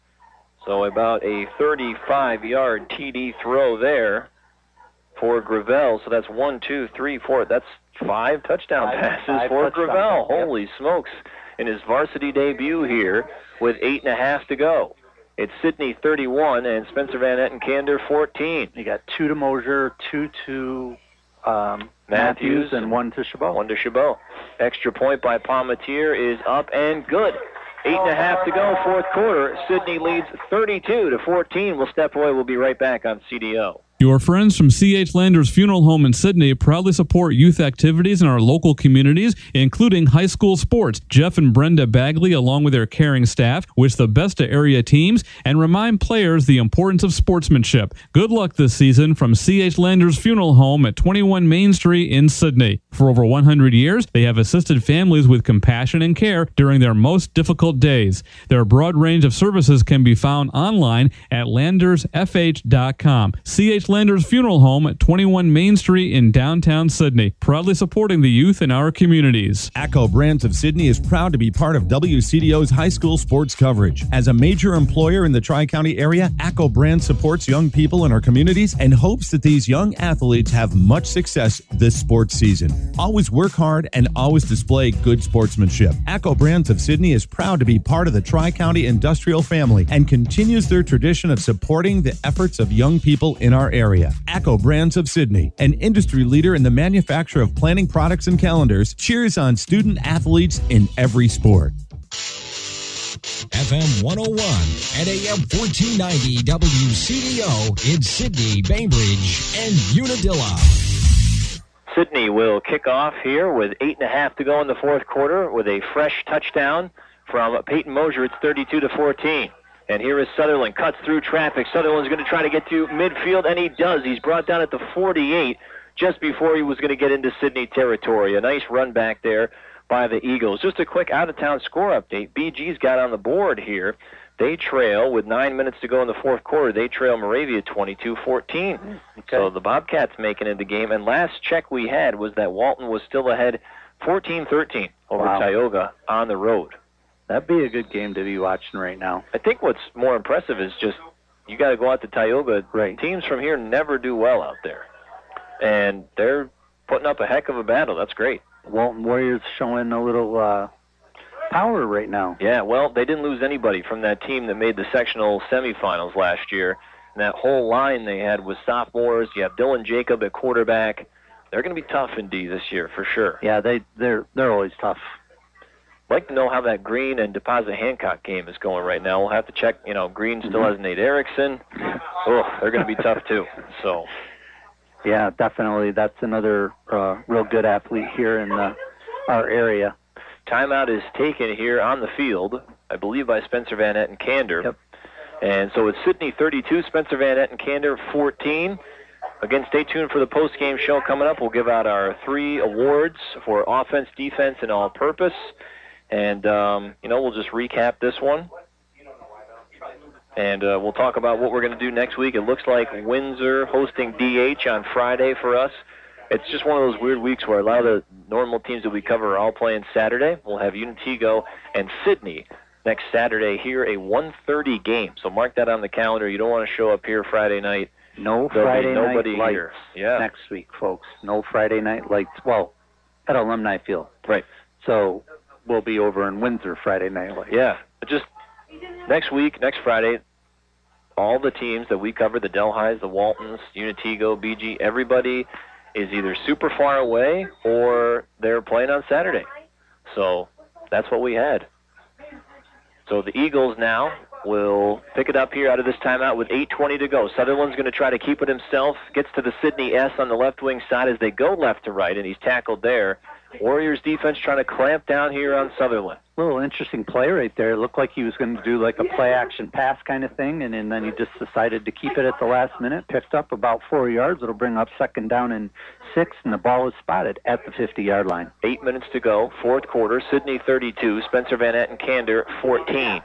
So about a thirty-five-yard T D throw there for Gravel. So that's one, two, three, four. That's five touchdown five, passes five for touchdown Gravel. passes, yep. Holy smokes. In his varsity debut here with eight and a half to go. It's Sidney thirty-one and Spencer Van Etten-Kander fourteen. You got two to Mosier, two to um, Matthews, Matthews and one to Chabot. One to Chabot. Extra point by Palmetier is up and good. Eight and a half to go, fourth quarter. Sidney leads thirty-two to fourteen. We'll step away. We'll be right back on C D O. Your friends from C H Landers Funeral Home in Sidney proudly support youth activities in our local communities, including high school sports. Jeff and Brenda Bagley, along with their caring staff, wish the best to area teams and remind players the importance of sportsmanship. Good luck this season from C H Landers Funeral Home at twenty-one Main Street in Sidney. For over one hundred years, they have assisted families with compassion and care during their most difficult days. Their broad range of services can be found online at landers f h dot com. C H Landers Funeral Home at twenty-one Main Street in downtown Sidney, proudly supporting the youth in our communities. ACCO Brands of Sidney is proud to be part of W C D O's high school sports coverage. As a major employer in the Tri-County area, ACCO Brands supports young people in our communities and hopes that these young athletes have much success this sports season. Always work hard and always display good sportsmanship. ACCO Brands of Sidney is proud to be part of the Tri-County industrial family and continues their tradition of supporting the efforts of young people in our area. ACCO Brands of Sidney, an industry leader in the manufacture of planning products and calendars, cheers on student athletes in every sport. F M one oh one and A M fourteen ninety W C D O in Sidney, Bainbridge, and Unadilla. Sidney will kick off here with eight and a half to go in the fourth quarter with a fresh touchdown from Peyton Mosier. It's thirty-two to fourteen. And here is Sutherland, cuts through traffic. Sutherland's going to try to get to midfield, and he does. He's brought down at the forty-eight just before he was going to get into Sidney territory. A nice run back there by the Eagles. Just a quick out-of-town score update. B G's got on the board here. They trail with nine minutes to go in the fourth quarter. They trail Moravia twenty-two fourteen. Okay. So the Bobcats making it the game. And last check we had was that Walton was still ahead fourteen thirteen over wow. Tioga on the road. That'd be a good game to be watching right now. I think what's more impressive is just you got to go out to Tioga. Right. Teams from here never do well out there. And they're putting up a heck of a battle. That's great. Walton Warriors showing a little uh, power right now. Yeah, well, they didn't lose anybody from that team that made the sectional semifinals last year. And that whole line they had was sophomores. You have Dylan Jacob at quarterback. They're going to be tough in D this year for sure. Yeah, they, they're, they're always tough. I'd like to know how that Green and Deposit Hancock game is going right now. We'll have to check. You know, Green still has Nate Erickson. Oh, they're going to be tough too. So, yeah, definitely. That's another uh, real good athlete here in the, our area. Timeout is taken here on the field, I believe, by Spencer Van Etten Kander. Yep. And so it's Sidney thirty-two, Spencer Van Etten Kander fourteen. Again, stay tuned for the post-game show coming up. We'll give out our three awards for offense, defense, and all-purpose. And, um, you know, we'll just recap this one. And uh, we'll talk about what we're going to do next week. It looks like Windsor hosting D H on Friday for us. It's just one of those weird weeks where a lot of the normal teams that we cover are all playing Saturday. We'll have Unitigo and Sidney next Saturday here, a one thirty game. So mark that on the calendar. You don't want to show up here Friday night. No There'll Friday be nobody night here. lights Yeah. next week, folks. No Friday night lights. Well, at Alumni Field. Right. So we'll be over in Windsor Friday night lights. Yeah. But just next week, next Friday, all the teams that we cover, the Delhis, the Waltons, Unitigo, B G, everybody is either super far away or they're playing on Saturday. So that's what we had. So the Eagles now will pick it up here out of this timeout with eight twenty to go. Sutherland's going to try to keep it himself, gets to the Sidney S on the left wing side as they go left to right, and he's tackled there. Warriors defense trying to clamp down here on Sutherland. Little interesting play right there. It looked like he was going to do like a play-action pass kind of thing, and, and then he just decided to keep it at the last minute, picked up about four yards. It'll bring up second down and six, and the ball is spotted at the fifty-yard line. Eight minutes to go, fourth quarter. Sidney thirty-two, Spencer Van Etten Kander fourteen.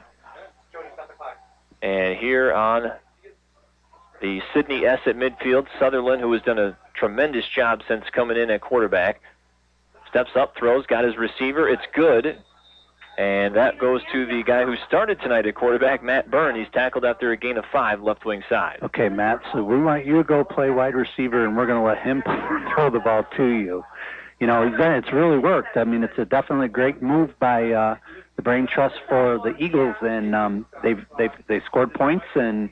And here on the Sidney S at midfield, Sutherland, who has done a tremendous job since coming in at quarterback, steps up, throws, got his receiver. It's good. And that goes to the guy who started tonight at quarterback, Matt Byrne. He's tackled after a gain of five, left wing side. Okay, Matt, so we want you to go play wide receiver, and we're going to let him throw the ball to you. You know, it's really worked. I mean, it's a definitely great move by uh, the Brain Trust for the Eagles, and um, they've, they've they scored points, and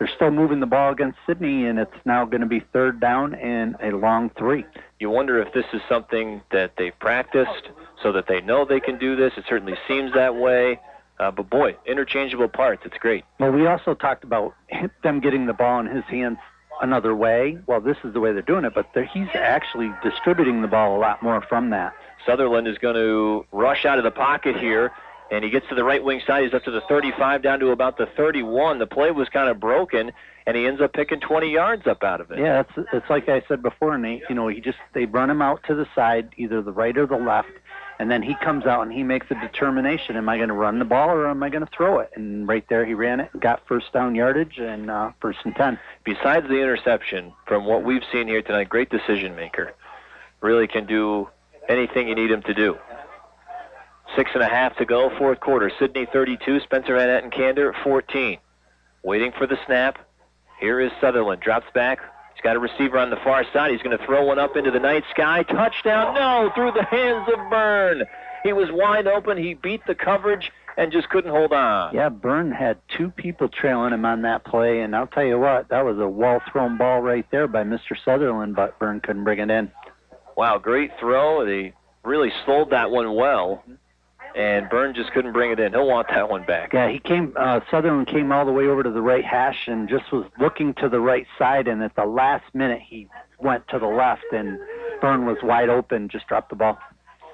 they're still moving the ball against Sydney, and it's now going to be third down and a long three. You wonder if this is something that they've practiced so that they know they can do this. It certainly seems that way. Uh, but, boy, interchangeable parts. It's great. Well, we also talked about them getting the ball in his hands another way. Well, this is the way they're doing it, but he's actually distributing the ball a lot more from that. Sutherland is going to rush out of the pocket here, and he gets to the right wing side. He's up to the thirty-five, down to about the thirty-one. The play was kind of broken, and he ends up picking twenty yards up out of it. Yeah, it's, it's like I said before, Nate. You know, he just they run him out to the side, either the right or the left, and then he comes out and he makes a determination. Am I going to run the ball or am I going to throw it? And right there he ran it and got first down yardage and uh, first and ten. Besides the interception, from what we've seen here tonight, great decision maker. Really can do anything you need him to do. Six and a half to go, fourth quarter. Sydney thirty-two, Spencer Van Ettenkander fourteen. Waiting for the snap. Here is Sutherland. Drops back. He's got a receiver on the far side. He's going to throw one up into the night sky. Touchdown. No, through the hands of Byrne. He was wide open. He beat the coverage and just couldn't hold on. Yeah, Byrne had two people trailing him on that play, and I'll tell you what, that was a well-thrown ball right there by Mister Sutherland, but Byrne couldn't bring it in. Wow, great throw. They really sold that one well, and Byrne just couldn't bring it in. He'll want that one back. Yeah, he came. Uh, Sutherland came all the way over to the right hash and just was looking to the right side, and at the last minute he went to the left, and Byrne was wide open, just dropped the ball.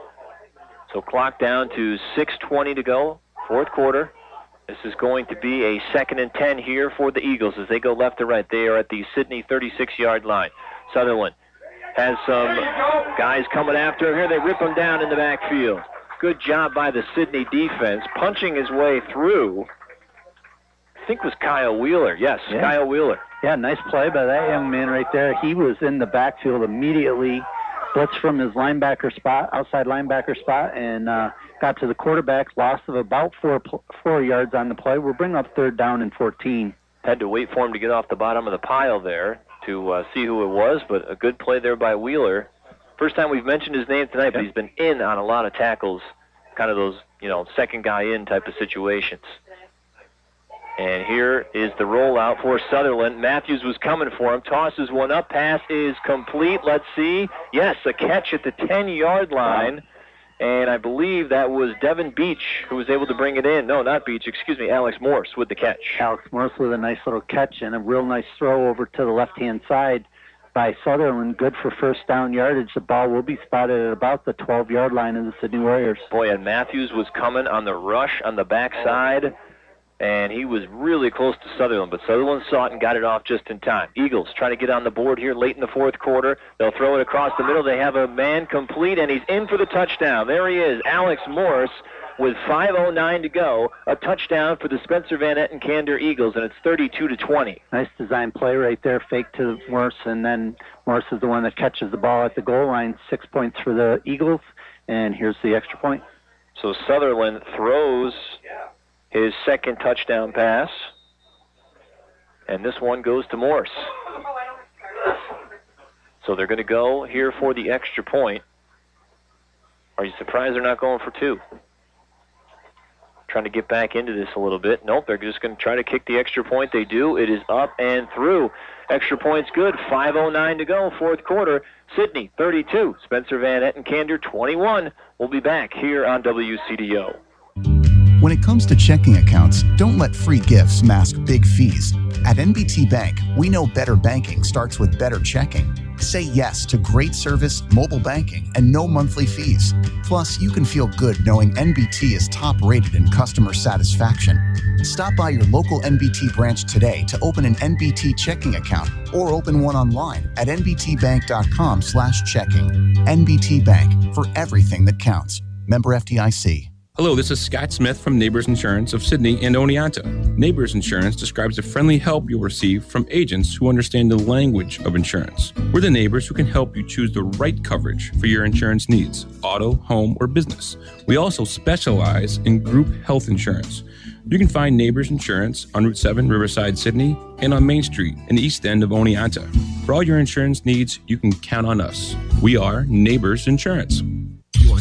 So clock down to six twenty to go, fourth quarter. This is going to be a second and ten here for the Eagles as they go left to right. They are at the Sydney thirty-six-yard line. Sutherland has some guys coming after him here. They rip him down in the backfield. Good job by the Sydney defense, punching his way through. I think it was Kyle Wheeler. Yes, yeah. Kyle Wheeler. Yeah, nice play by that young man right there. He was in the backfield immediately, blitzed from his linebacker spot, outside linebacker spot, and uh, got to the quarterback, loss of about four four yards on the play. We'll bring up third down and fourteen. Had to wait for him to get off the bottom of the pile there to uh, see who it was, but a good play there by Wheeler. First time we've mentioned his name tonight, but he's been in on a lot of tackles, kind of those, you know, second guy in type of situations. And here is the rollout for Sutherland. Matthews was coming for him, tosses one up, pass is complete. Let's see. Yes, a catch at the ten-yard line. And I believe that was Devin Beach who was able to bring it in. No, not Beach, excuse me, Alex Morse with the catch. Alex Morse with a nice little catch and a real nice throw over to the left-hand side by Sutherland. Good for first down yardage. The ball will be spotted at about the twelve-yard line of the Sydney Warriors. Boy, and Matthews was coming on the rush on the backside, and he was really close to Sutherland, but Sutherland saw it and got it off just in time. Eagles trying to get on the board here late in the fourth quarter. They'll throw it across the middle. They have a man complete, and he's in for the touchdown. There he is, Alex Morse, with five oh nine to go. A touchdown for the Spencer Van Ettenkander Eagles, and it's thirty-two to twenty. Nice design play right there, fake to Morse, and then Morse is the one that catches the ball at the goal line. Six points for the Eagles, and here's the extra point. So Sutherland throws his second touchdown pass, and this one goes to Morse. So they're going to go here for the extra point. Are you surprised they're not going for two? Trying to get back into this a little bit. Nope, they're just going to try to kick the extra point. They do. It is up and through. Extra point's good. five oh nine to go, fourth quarter. Sydney, thirty-two. Spencer Van Ettenkander, twenty-one. We'll be back here on W C D O. When it comes to checking accounts, don't let free gifts mask big fees. At N B T Bank, we know better banking starts with better checking. Say yes to great service, mobile banking, and no monthly fees. Plus, you can feel good knowing N B T is top-rated in customer satisfaction. Stop by your local N B T branch today to open an N B T checking account or open one online at n b t bank dot com slash checking. N B T Bank, for everything that counts. Member F D I C. Hello, this is Scott Smith from Neighbors Insurance of Sydney and Oneonta. Neighbors Insurance describes the friendly help you'll receive from agents who understand the language of insurance. We're the neighbors who can help you choose the right coverage for your insurance needs, auto, home, or business. We also specialize in group health insurance. You can find Neighbors Insurance on Route seven, Riverside, Sydney, and on Main Street in the east end of Oneonta. For all your insurance needs, you can count on us. We are Neighbors Insurance. You're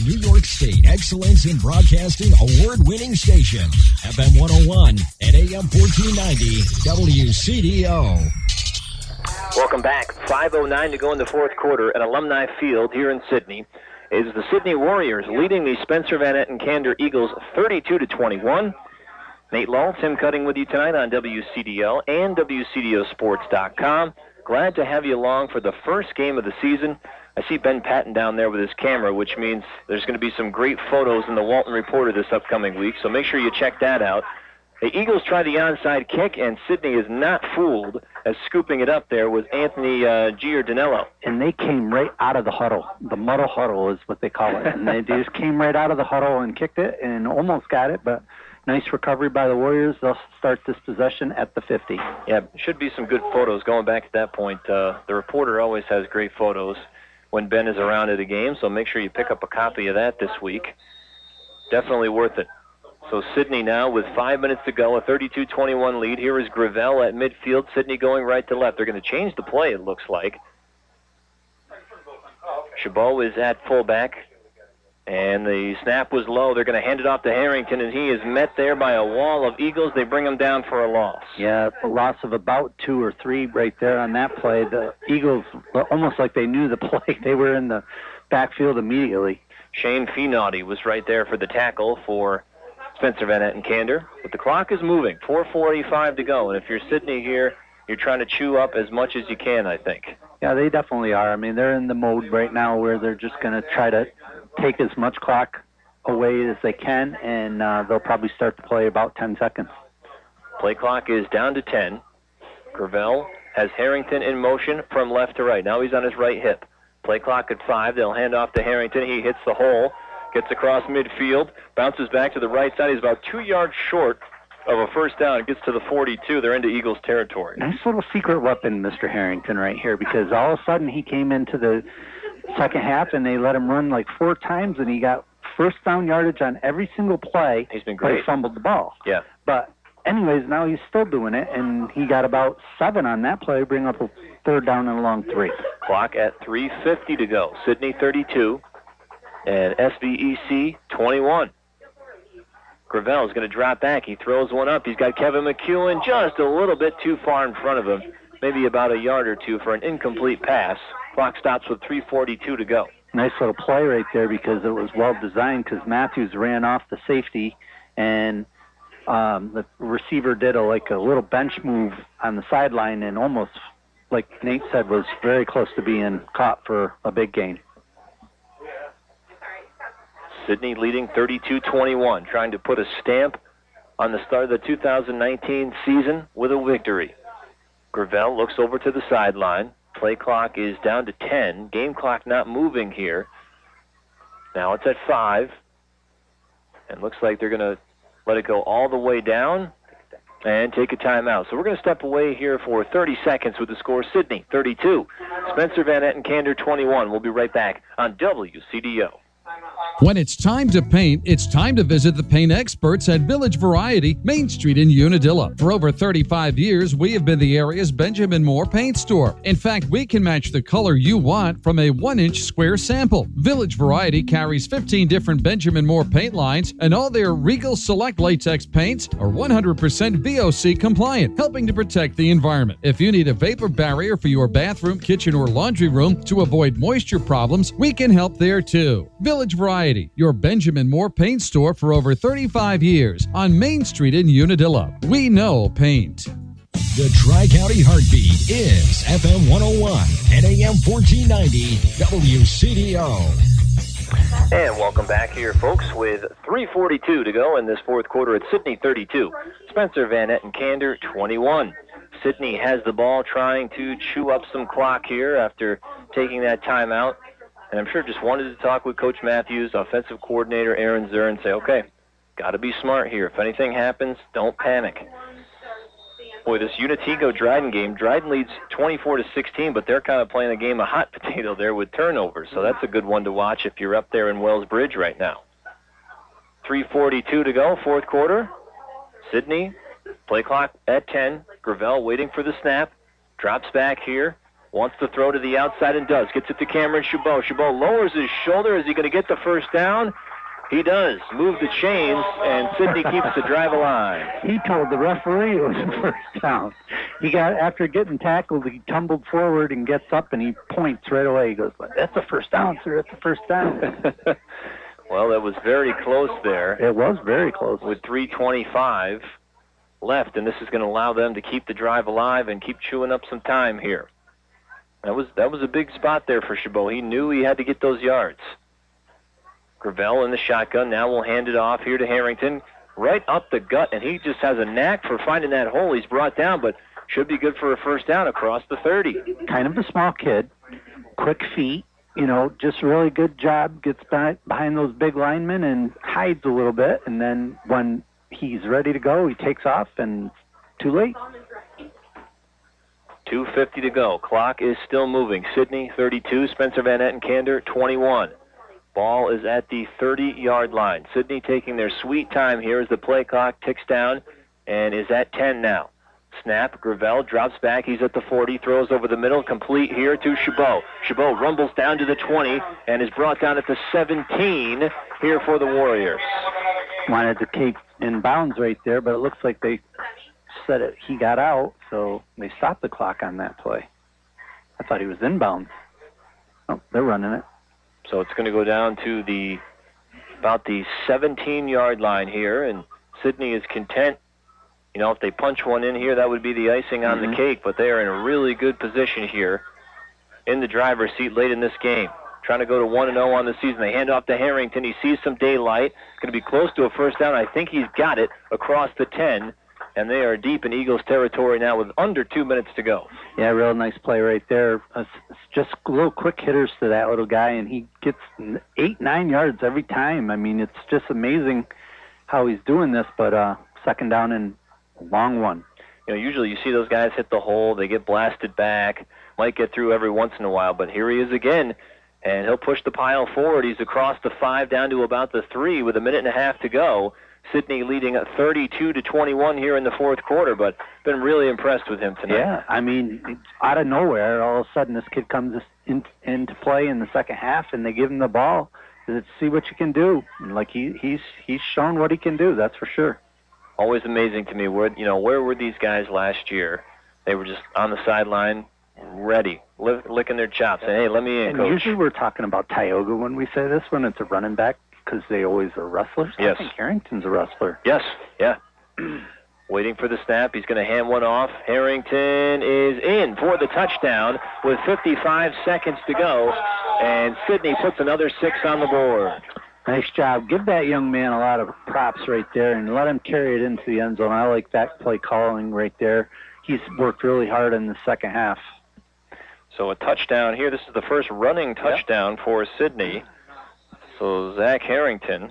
New York State Excellence in Broadcasting award-winning station, F M one oh one and A M fourteen ninety W C D O. Welcome back. five oh nine to go in the fourth quarter at Alumni Field here in Sydney. Is the Sydney Warriors leading the Spencer Van Etten Candor Eagles thirty-two to twenty-one. Nate Lull, Tim Cutting with you tonight on W C D O and W C D O sports dot com. Glad to have you along for the first game of the season. I see Ben Patton down there with his camera, which means there's going to be some great photos in the Walton Reporter this upcoming week, so make sure you check that out. The Eagles try the onside kick, and Sydney is not fooled, as scooping it up there was Anthony uh, Giordinello. And they came right out of the huddle. The muddle huddle is what they call it. And they just came right out of the huddle and kicked it and almost got it, but nice recovery by the Warriors. They'll start this possession at the fifty. Yeah, should be some good photos going back to that point. Uh, the reporter always has great photos when Ben is around at a game, so make sure you pick up a copy of that this week. Definitely worth it. So Sydney now with five minutes to go, a thirty-two twenty-one lead. Here is Gravel at midfield. Sydney going right to left. They're going to change the play, it looks like. Chabot is at fullback, and the snap was low. They're going to hand it off to Harrington, and he is met there by a wall of Eagles. They bring him down for a loss. Yeah, a loss of about two or three right there on that play. The Eagles, almost like they knew the play. They were in the backfield immediately. Shane Feenaughty was right there for the tackle for Spencer Van Etten Candor. But the clock is moving. four forty-five to go. And if you're Sydney here, you're trying to chew up as much as you can, I think. Yeah, they definitely are. I mean, they're in the mode right now where they're just going to try to take as much clock away as they can, and uh, they'll probably start to play about ten seconds. Play clock is down to ten. Gravel has Harrington in motion from left to right. Now he's on his right hip. Play clock at five. They'll hand off to Harrington. He hits the hole. Gets across midfield, bounces back to the right side. He's about two yards short of a first down. Gets to the forty-two. They're into Eagles territory. Nice little secret weapon, Mister Harrington, right here, because all of a sudden he came into the second half and they let him run like four times, and he got first down yardage on every single play. He's been great. He fumbled the ball. Yeah. But anyways, now he's still doing it, and he got about seven on that play, bring up a third down and a long three. Clock at three fifty to go. Sydney thirty-two. And S V E C twenty-one. Gravel is going to drop back. He throws one up. He's got Kevin McEwen just a little bit too far in front of him, maybe about a yard or two for an incomplete pass. Clock stops with three forty-two to go. Nice little play right there because it was well designed because Matthews ran off the safety, and um, the receiver did a, like a little bench move on the sideline and almost, like Nate said, was very close to being caught for a big gain. Sydney leading thirty-two twenty-one, trying to put a stamp on the start of the two thousand nineteen season with a victory. Gravel looks over to the sideline. Play clock is down to ten. Game clock not moving here. Now it's at five. And looks like they're going to let it go all the way down and take a timeout. So we're going to step away here for thirty seconds with the score Sydney thirty-two, Spencer Van Etten Candor twenty-one. We'll be right back on W C D O. When it's time to paint, it's time to visit the paint experts at Village Variety, Main Street in Unadilla. For over thirty-five years, we have been the area's Benjamin Moore paint store. In fact, we can match the color you want from a one-inch square sample. Village Variety carries fifteen different Benjamin Moore paint lines, and all their Regal Select latex paints are one hundred percent V O C compliant, helping to protect the environment. If you need a vapor barrier for your bathroom, kitchen, or laundry room to avoid moisture problems, we can help there too. Village Variety, your Benjamin Moore paint store for over thirty-five years on Main Street in Unadilla. We know paint. The Tri-County Heartbeat is F M one oh one and A M fourteen ninety W C D O. And welcome back here, folks, with three forty-two to go in this fourth quarter at Sydney thirty-two, Spencer Van Etten Candor twenty-one. Sydney has the ball trying to chew up some clock here after taking that timeout. And I'm sure just wanted to talk with Coach Matthews, offensive coordinator Aaron Zur, and say, okay, got to be smart here. If anything happens, don't panic. Boy, this Unatico-Dryden game, Dryden leads twenty-four to sixteen, but they're kind of playing a game of hot potato there with turnovers. So that's a good one to watch if you're up there in Wells Bridge right now. three forty-two to go, fourth quarter. Sydney, play clock at ten. Gravel waiting for the snap. Drops back here. Wants to throw to the outside and does. Gets it to Cameron Chabot. Chabot lowers his shoulder. Is he going to get the first down? He does. Move the chains, and Sidney keeps the drive alive. He told the referee it was a first down. He got, after getting tackled, he tumbled forward and gets up, and he points right away. He goes, that's a first down, sir. That's a first down. Well, that was very close there. It was very close. With three twenty-five left, and this is going to allow them to keep the drive alive and keep chewing up some time here. That was that was a big spot there for Chabot. He knew he had to get those yards. Gravel in the shotgun. Now we'll hand it off here to Harrington. Right up the gut, and he just has a knack for finding that hole. He's brought down, but should be good for a first down across the thirty. Kind of a small kid, quick feet, you know, just really good job, gets by, behind those big linemen and hides a little bit, and then when he's ready to go, he takes off, and too late. two fifty to go. Clock is still moving. Sidney, thirty-two. Spencer Van Etten Kander, twenty-one. Ball is at the thirty-yard line. Sidney taking their sweet time here as the play clock ticks down and is at ten now. Snap. Gravel drops back. He's at the forty. Throws over the middle. Complete here to Chabot. Chabot rumbles down to the twenty and is brought down at the seventeen here for the Warriors. Wanted to keep in bounds right there, but it looks like they said it. He got out, so they stopped the clock on that play. I thought he was in bounds. Oh, they're running it. So it's going to go down to the about the seventeen-yard line here, and Sidney is content. You know, if they punch one in here, that would be the icing on mm-hmm. the cake, but they are in a really good position here in the driver's seat late in this game. Trying to go to one and oh on the season. They hand off to Harrington. He sees some daylight. Going to be close to a first down. I think he's got it across the ten, and they are deep in Eagles territory now with under two minutes to go. Yeah, real nice play right there. It's just little quick hitters to that little guy, and he gets eight, nine yards every time. I mean, it's just amazing how he's doing this, but uh, second down and a long one. You know, usually you see those guys hit the hole, they get blasted back, might get through every once in a while, but here he is again, and he'll push the pile forward. He's across the five down to about the three with a minute and a half to go. Sidney leading at thirty-two to twenty-one here in the fourth quarter, but been really impressed with him tonight. Yeah, I mean, out of nowhere, all of a sudden this kid comes in, into play in the second half, and they give him the ball to see what you can do. And like he, he's he's shown what he can do, that's for sure. Always amazing to me. Where you know where were these guys last year? They were just on the sideline, ready, lick, licking their chops, and hey, let me in, and coach. Usually we're talking about Tioga when we say this one. It's a running back, because they always are wrestlers. Yes. I think Harrington's a wrestler. Yes, yeah. Waiting for the snap. He's going to hand one off. Harrington is in for the touchdown with fifty-five seconds to go, and Sidney puts another six on the board. Nice job. Give that young man a lot of props right there and let him carry it into the end zone. I like that play calling right there. He's worked really hard in the second half. So a touchdown here. This is the first running touchdown yep. for Sidney. So Zach Harrington.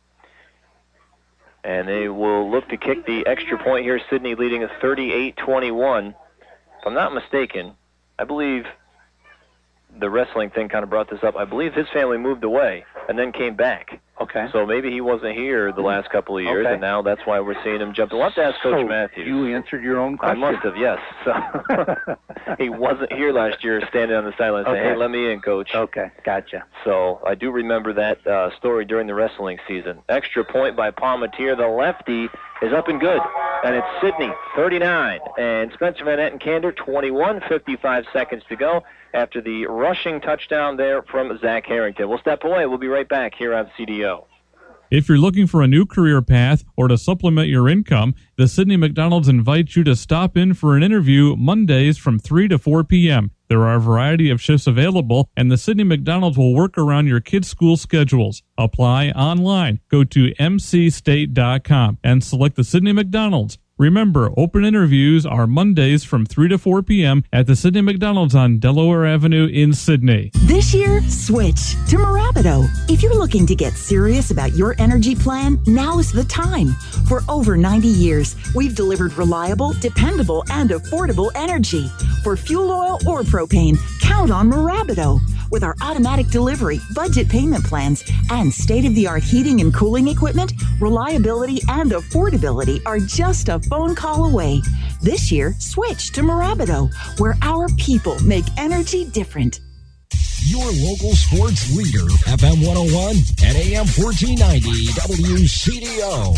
And they will look to kick the extra point here. Sidney leading at thirty-eight twenty-one. If I'm not mistaken, I believe the wrestling thing kind of brought this up. I believe his family moved away and then came back. Okay. So maybe he wasn't here the last couple of years, okay. and now that's why we're seeing him jump. We'll have to ask Coach so Matthews. You answered your own question. I must have, yes. So he wasn't here last year standing on the sideline saying, okay. hey, let me in, Coach. Okay, gotcha. So I do remember that uh, story during the wrestling season. Extra point by Palmatier. The lefty is up and good. And it's Sidney, thirty-nine. And Spencer Van Etten Kander, twenty-one, fifty-five seconds to go after the rushing touchdown there from Zach Harrington. We'll step away. We'll be right back here on C D O. If you're looking for a new career path or to supplement your income, the Sidney McDonald's invites you to stop in for an interview Mondays from three to four p.m. There are a variety of shifts available, and the Sidney McDonald's will work around your kids' school schedules. Apply online. Go to m c state dot com and select the Sidney McDonald's. Remember, open interviews are Mondays from three to four p.m. at the Sidney McDonald's on Delaware Avenue in Sidney. This year, switch to Mirabido. If you're looking to get serious about your energy plan, now is the time. For over ninety years, we've delivered reliable, dependable, and affordable energy. For fuel oil or propane, count on Mirabido. With our automatic delivery, budget payment plans, and state-of-the-art heating and cooling equipment, reliability and affordability are just a phone call away. This year, switch to Mirabito, where our people make energy different. Your local sports leader, F M one oh one and A M fourteen ninety W C D O.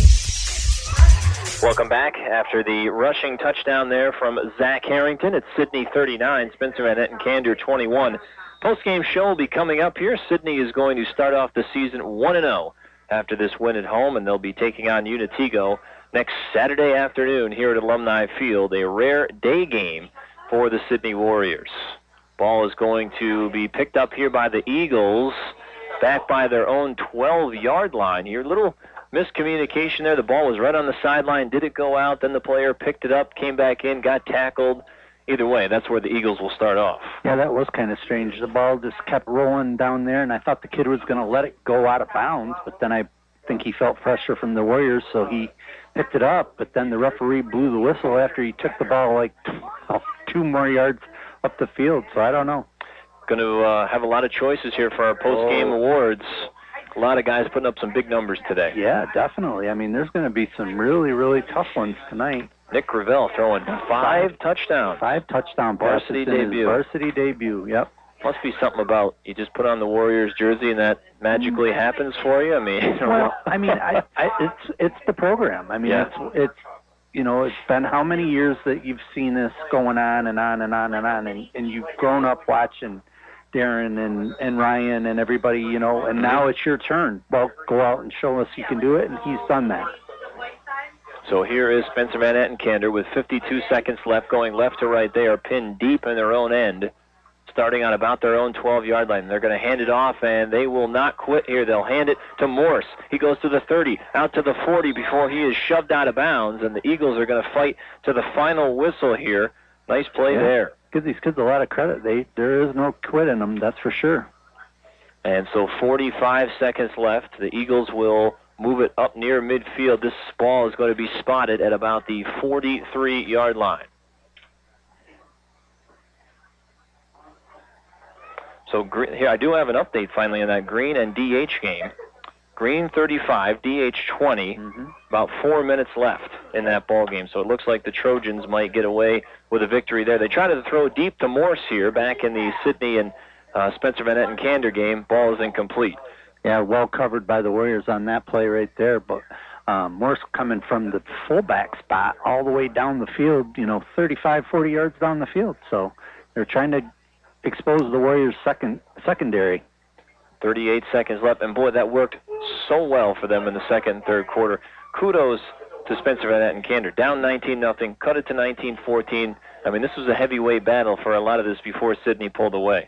Welcome back after the rushing touchdown there from Zach Harrington. It's Sidney thirty-nine, Spencer Van Etten Kander twenty-one. Post-game show will be coming up here. Sidney is going to start off the season one and oh after this win at home, and they'll be taking on Unitigo next Saturday afternoon here at Alumni Field, a rare day game for the Sidney Warriors. Ball is going to be picked up here by the Eagles, back by their own twelve-yard line here. Little miscommunication there. The ball was right on the sideline. Did it go out? Then the player picked it up, came back in, got tackled. Either way, that's where the Eagles will start off. Yeah, that was kind of strange. The ball just kept rolling down there, and I thought the kid was going to let it go out of bounds, but then I think he felt pressure from the Warriors, so he picked it up, but then the referee blew the whistle after he took the ball like two more yards up the field, so I don't know. Going to uh, have a lot of choices here for our post-game oh. awards. A lot of guys putting up some big numbers today. Yeah, definitely. I mean, there's going to be some really, really tough ones tonight. Nick Gravel throwing five, five touchdowns. Five touchdown varsity debut. Varsity debut, yep. Must be something about you just put on the Warriors jersey and that magically happens for you. I mean, well, I mean, I, I, it's it's the program. I mean, yeah. it's it's you know, it's been how many years that you've seen this going on and on and on and on, and and you've grown up watching Darren and and Ryan and everybody, you know, and now it's your turn. Well, go out and show us you can do it, and he's done that. So here is Spencer Van Etten Kander with fifty-two seconds left, going left to right. They are pinned deep in their own end, starting on about their own twelve-yard line. They're going to hand it off, and they will not quit here. They'll hand it to Morse. He goes to the thirty, out to the forty before he is shoved out of bounds, and the Eagles are going to fight to the final whistle here. Nice play yeah. there. Give these kids a lot of credit. They There is no quit in them, that's for sure. And so forty-five seconds left. The Eagles will move it up near midfield. This ball is going to be spotted at about the forty-three-yard line. So here I do have an update finally on that Green and D H game. Green thirty-five, D H twenty. Mm-hmm. About four minutes left in that ball game. So it looks like the Trojans might get away with a victory there. They tried to throw deep to Morse here back in the Sidney and uh, Spencer Van Etten Kander game. Ball is incomplete. Yeah, well covered by the Warriors on that play right there. But um, Morse coming from the fullback spot all the way down the field, you know, thirty-five, forty yards down the field. So they're trying to expose the Warriors' second secondary. thirty-eight seconds left, and boy, that worked so well for them in the second and third quarter. Kudos to Spencer Van Etten Kander. Down nineteen nothing, cut it to nineteen fourteen. I mean, this was a heavyweight battle for a lot of this before Sidney pulled away.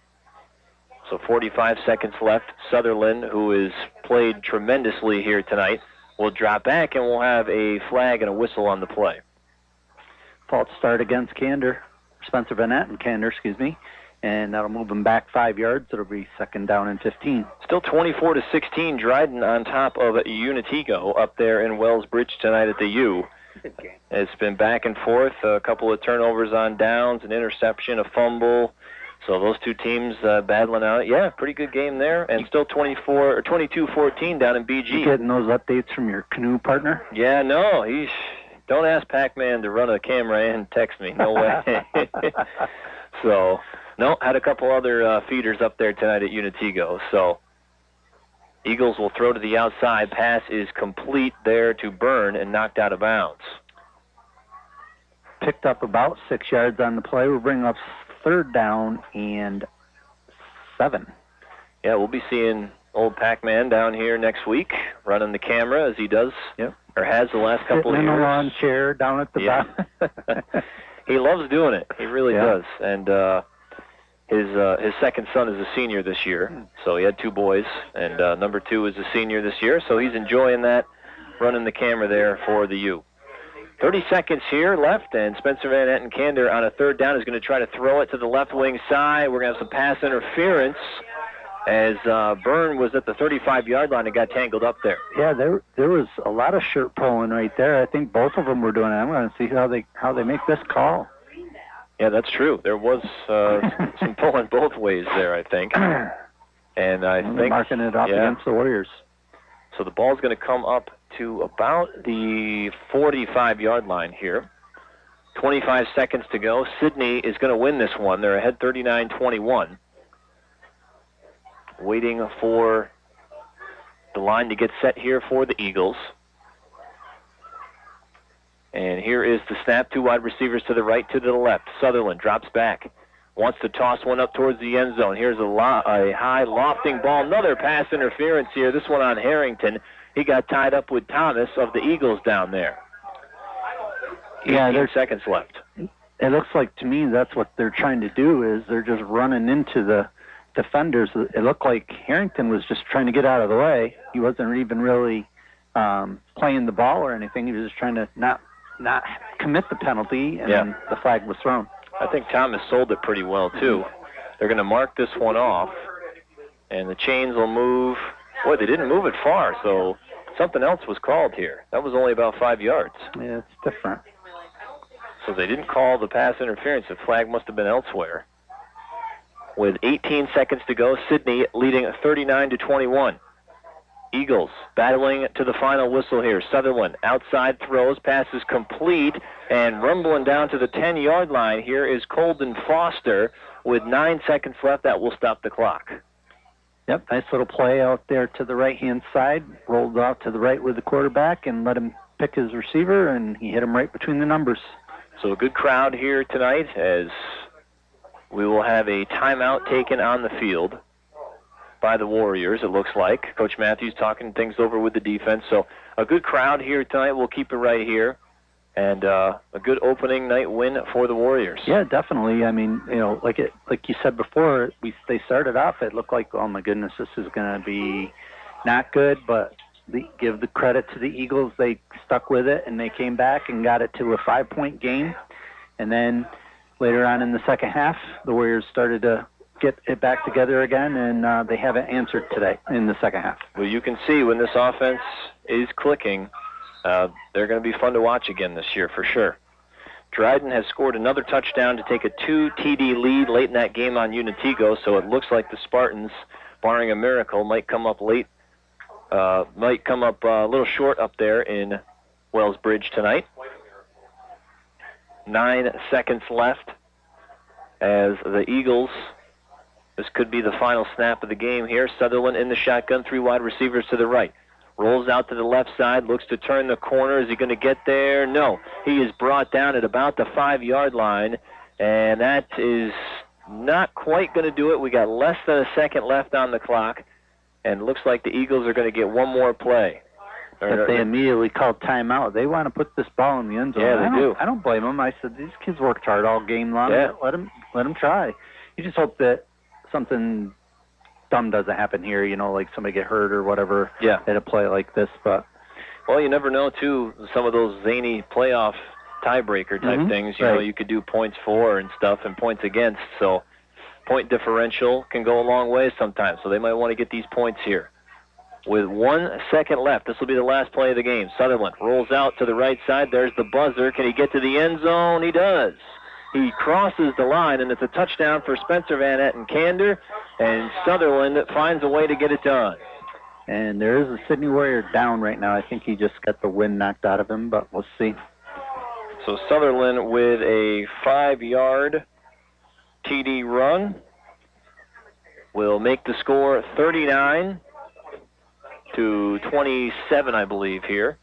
So forty-five seconds left. Sutherland, who has played tremendously here tonight, will drop back, and we'll have a flag and a whistle on the play. False start against Kander. Spencer Van Etten Kander, excuse me. And that'll move them back five yards. It'll be second down and fifteen. Still twenty-four to sixteen, Dryden on top of Unitigo up there in Wells Bridge tonight at the U. It's been back and forth, a couple of turnovers on downs, an interception, a fumble. So those two teams uh, battling out. Yeah, pretty good game there. And still twenty-four or twenty-two fourteen down in B G. You getting those updates from your canoe partner? Yeah, no. He's don't ask Pac-Man to run a camera and text me. No way. So, no, had a couple other uh, feeders up there tonight at Unitigo. So, Eagles will throw to the outside. Pass is complete there to Byrne and knocked out of bounds. Picked up about six yards on the play. We'll bring up third down and seven. Yeah, we'll be seeing old Pac-Man down here next week running the camera as he does, yep. or has the last couple Sitting of years. in a lawn chair down at the yeah. bottom. He loves doing it. He really yeah. does. And uh, his uh, his second son is a senior this year, hmm. so he had two boys, and uh, number two is a senior this year, so he's enjoying that, running the camera there for the U. thirty seconds here left, and Spencer Van Etten Kander on a third down is going to try to throw it to the left wing side. We're going to have some pass interference as uh, Byrne was at the thirty-five-yard line and got tangled up there. Yeah, there there was a lot of shirt pulling right there. I think both of them were doing it. I'm going to see how they how they make this call. Yeah, that's true. There was uh, some pulling both ways there, I think. And I They're think marking it up yeah. against the Warriors. So the ball's going to come up to about the forty-five-yard line here. twenty-five seconds to go. Sydney is going to win this one. They're ahead thirty-nine twenty-one. Waiting for the line to get set here for the Eagles. And here is the snap. Two wide receivers to the right, to the left. Sutherland drops back. Wants to toss one up towards the end zone. Here's a, lo- a high lofting ball. Another pass interference here. This one on Harrington. He got tied up with Thomas of the Eagles down there. Yeah, there's seconds left. It looks like to me that's what they're trying to do is they're just running into the defenders. It looked like Harrington was just trying to get out of the way. He wasn't even really um, playing the ball or anything. He was just trying to not not commit the penalty, and yeah. then the flag was thrown. I think Thomas sold it pretty well, too. They're going to mark this one off, and the chains will move. Boy, they didn't move it far, so something else was called here. That was only about five yards. Yeah, it's different. So they didn't call the pass interference. The flag must have been elsewhere. With eighteen seconds to go, Sydney leading thirty-nine to twenty-one. Eagles battling to the final whistle here. Sutherland outside throws, passes complete, and rumbling down to the ten-yard line here is Colden Foster. With nine seconds left, that will stop the clock. Yep, nice little play out there to the right-hand side. Rolled out to the right with the quarterback and let him pick his receiver, and he hit him right between the numbers. So a good crowd here tonight as we will have a timeout taken on the field by the Warriors, it looks like. Coach Matthews talking things over with the defense. So a good crowd here tonight. We'll keep it right here. And uh, a good opening night win for the Warriors. Yeah, definitely. I mean, you know, like it, like you said before, we they started off, it looked like, oh, my goodness, this is going to be not good. But the, give the credit to the Eagles. They stuck with it, and they came back and got it to a five-point game. And then later on in the second half, the Warriors started to get it back together again, and uh, they haven't answered today in the second half. Well, you can see when this offense is clicking, uh, they're going to be fun to watch again this year for sure. Dryden has scored another touchdown to take a two T D lead late in that game on Unitigo, so it looks like the Spartans, barring a miracle, might come up late, uh, might come up uh, a little short up there in Wells Bridge tonight. Nine seconds left as the Eagles, this could be the final snap of the game here. Sutherland in the shotgun, three wide receivers to the right. Rolls out to the left side, looks to turn the corner. Is he going to get there? No. He is brought down at about the five-yard line, and that is not quite going to do it. We got less than a second left on the clock, and it looks like the Eagles are going to get one more play. But they immediately called timeout. They want to put this ball in the end zone. Yeah, they I do. I don't blame them. I said, these kids worked hard all game long. Yeah. Let them, let them try. You just hope that something dumb doesn't happen here, you know, like somebody get hurt or whatever yeah. at a play like this. But well, you never know, too, some of those zany playoff tiebreaker type mm-hmm. things. You right. know, you could do points for and stuff and points against. So point differential can go a long way sometimes. So they might want to get these points here. With one second left, this will be the last play of the game. Sutherland rolls out to the right side. There's the buzzer. Can he get to the end zone? He does. He crosses the line, and it's a touchdown for Spencer Van Etten Kander, and Sutherland finds a way to get it done. And there is a Sydney Warrior down right now. I think he just got the wind knocked out of him, but we'll see. So Sutherland with a five-yard T D run will make the score thirty-nine to twenty-seven, I believe, here.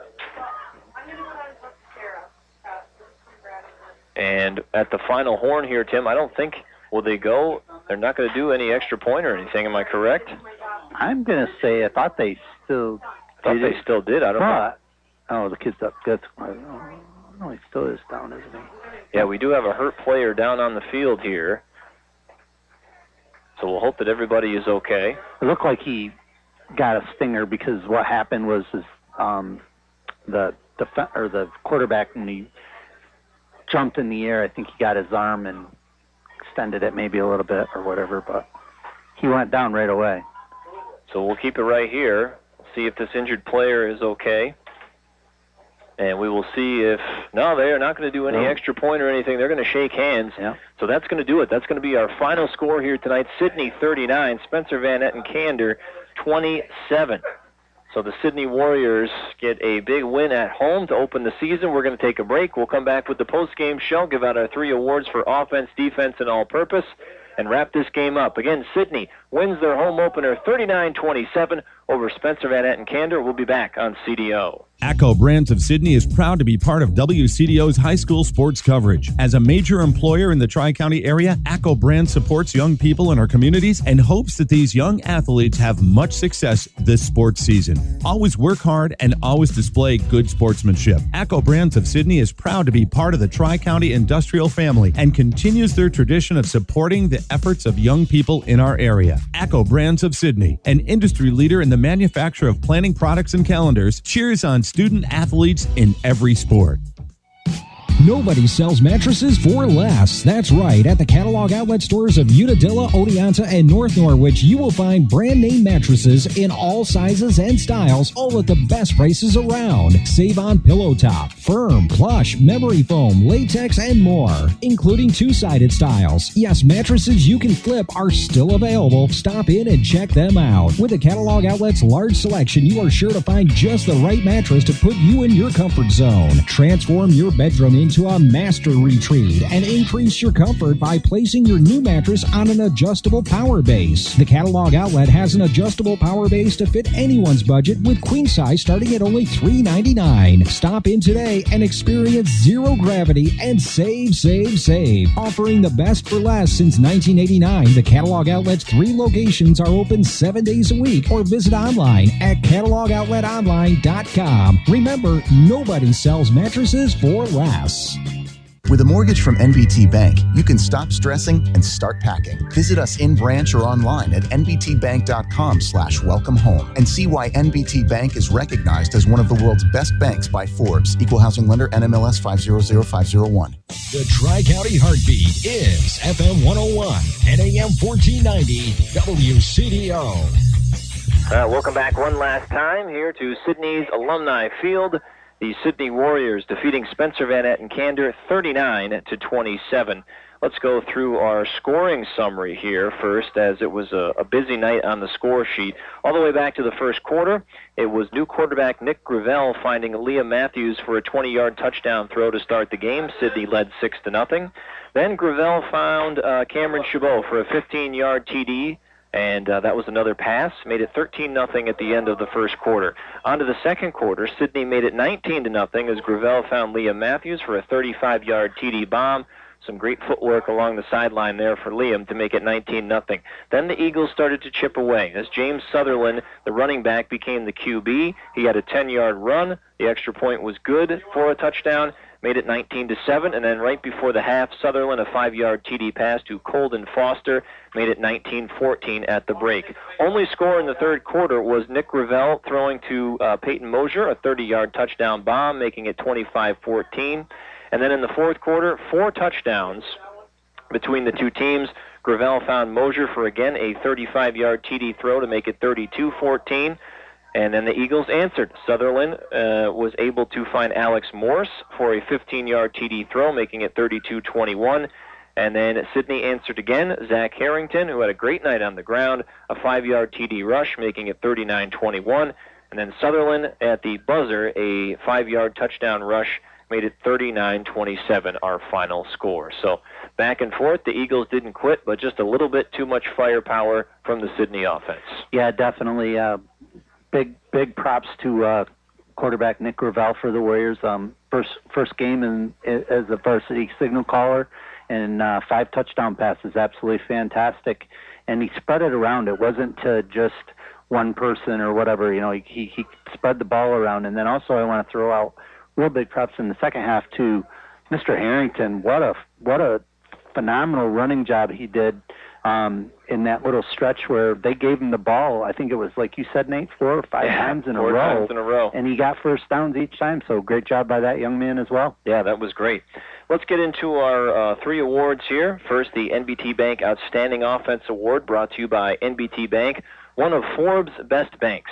And at the final horn here, Tim, I don't think, will they go? They're not going to do any extra point or anything, am I correct? I'm going to say I thought they still I thought did they it. still did. I don't know. Oh, the kid's up. That's, no, he still is down, isn't he? Yeah, we do have a hurt player down on the field here. So we'll hope that everybody is okay. It looked like he got a stinger because what happened was his, um, the, def- or the quarterback, when he jumped in the air, I think he got his arm and extended it maybe a little bit or whatever, but he went down right away. So we'll keep it right here, see if this injured player is okay. And we will see if, no, they are not going to do any No. extra point or anything. They're going to shake hands. Yeah. So that's going to do it. That's going to be our final score here tonight. Sydney thirty-nine, Spencer Van Etten Kander twenty-seven. So the Sydney Warriors get a big win at home to open the season. We're going to take a break. We'll come back with the post-game show, give out our three awards for offense, defense, and all-purpose, and wrap this game up. Again, Sydney wins their home opener thirty-nine twenty-seven over Spencer Van Etten Kander. We'll be back on C D O. ACCO Brands of Sydney is proud to be part of W C D O's high school sports coverage. As a major employer in the Tri-County area, ACCO Brands supports young people in our communities and hopes that these young athletes have much success this sports season. Always work hard and always display good sportsmanship. ACCO Brands of Sydney is proud to be part of the Tri-County industrial family and continues their tradition of supporting the efforts of young people in our area. ACCO Brands of Sydney, an industry leader in the manufacture of planning products and calendars, cheers on student athletes in every sport. Nobody sells mattresses for less. That's right. At the catalog outlet stores of Unadilla, Oneonta, and North Norwich, you will find brand name mattresses in all sizes and styles, all at the best prices around. Save on pillow top, firm, plush, memory foam, latex, and more, including two-sided styles. Yes, mattresses you can flip are still available. Stop in and check them out. With the catalog outlet's large selection, you are sure to find just the right mattress to put you in your comfort zone. Transform your bedroom into to a master retreat and increase your comfort by placing your new mattress on an adjustable power base. The catalog outlet has an adjustable power base to fit anyone's budget with queen size starting at only three ninety-nine. Stop in today and experience zero gravity and save, save, save. Offering the best for less since nineteen eighty-nine, the catalog outlet's three locations are open seven days a week, or visit online at catalog outlet online dot com. Remember, nobody sells mattresses for less. With a mortgage from N B T Bank, you can stop stressing and start packing. Visit us in branch or online at n b t bank dot com slash welcome home and see why N B T Bank is recognized as one of the world's best banks by Forbes. Equal housing lender, N M L S five zero zero five zero one. The Tri-County Heartbeat is F M one oh one and A M fourteen ninety W C D O. Uh, welcome back one last time here to Sydney's Alumni Field. The Sydney Warriors defeating Spencer Van Etten Kander thirty-nine to twenty-seven. Let's go through our scoring summary here first, as it was a, a busy night on the score sheet. All the way back to the first quarter, it was new quarterback Nick Gravel finding Liam Matthews for a twenty-yard touchdown throw to start the game. Sydney led six to nothing. Then Gravel found uh, Cameron Chabot for a fifteen-yard T D. And uh, that was another pass, made it thirteen nothing at the end of the first quarter. On to the second quarter, Sydney made it nineteen to nothing as Gravel found Liam Matthews for a thirty-five-yard T D bomb. Some great footwork along the sideline there for Liam to make it nineteen nothing. Then the Eagles started to chip away as James Sutherland, the running back, became the Q B. He had a ten-yard run. The extra point was good for a touchdown. Made it nineteen to seven, and then right before the half, Sutherland, a five-yard T D pass to Colden Foster, made it nineteen fourteen at the break. Only score in the third quarter was Nick Gravel throwing to uh, Peyton Mosier, a thirty-yard touchdown bomb, making it twenty-five fourteen. And then in the fourth quarter, four touchdowns between the two teams. Gravel found Mosier for, again, a thirty-five-yard T D throw to make it thirty-two fourteen. And then the Eagles answered. Sutherland uh, was able to find Alex Morse for a fifteen-yard T D throw, making it thirty-two twenty-one. And then Sydney answered again. Zach Harrington, who had a great night on the ground, a five-yard T D rush, making it thirty-nine twenty-one. And then Sutherland at the buzzer, a five-yard touchdown rush, made it thirty-nine twenty-seven, our final score. So back and forth, the Eagles didn't quit, but just a little bit too much firepower from the Sydney offense. Yeah, definitely. Uh, big big props to uh, quarterback Nick Gravel for the Warriors. Um, first first game in, as a varsity signal caller, and uh, five touchdown passes, absolutely fantastic. And he spread it around. It wasn't to just one person or whatever. You know, he he spread the ball around. And then also I want to throw out real big props in the second half to Mister Harrington. What a what a phenomenal running job he did um, in that little stretch where they gave him the ball. I think it was, like you said, Nate, four or five yeah, times in a four row. times in a row. And he got first downs each time, so great job by that young man as well. Yeah, that was great. Let's get into our uh, three awards here. First, the N B T Bank Outstanding Offense Award, brought to you by N B T Bank, one of Forbes' best banks.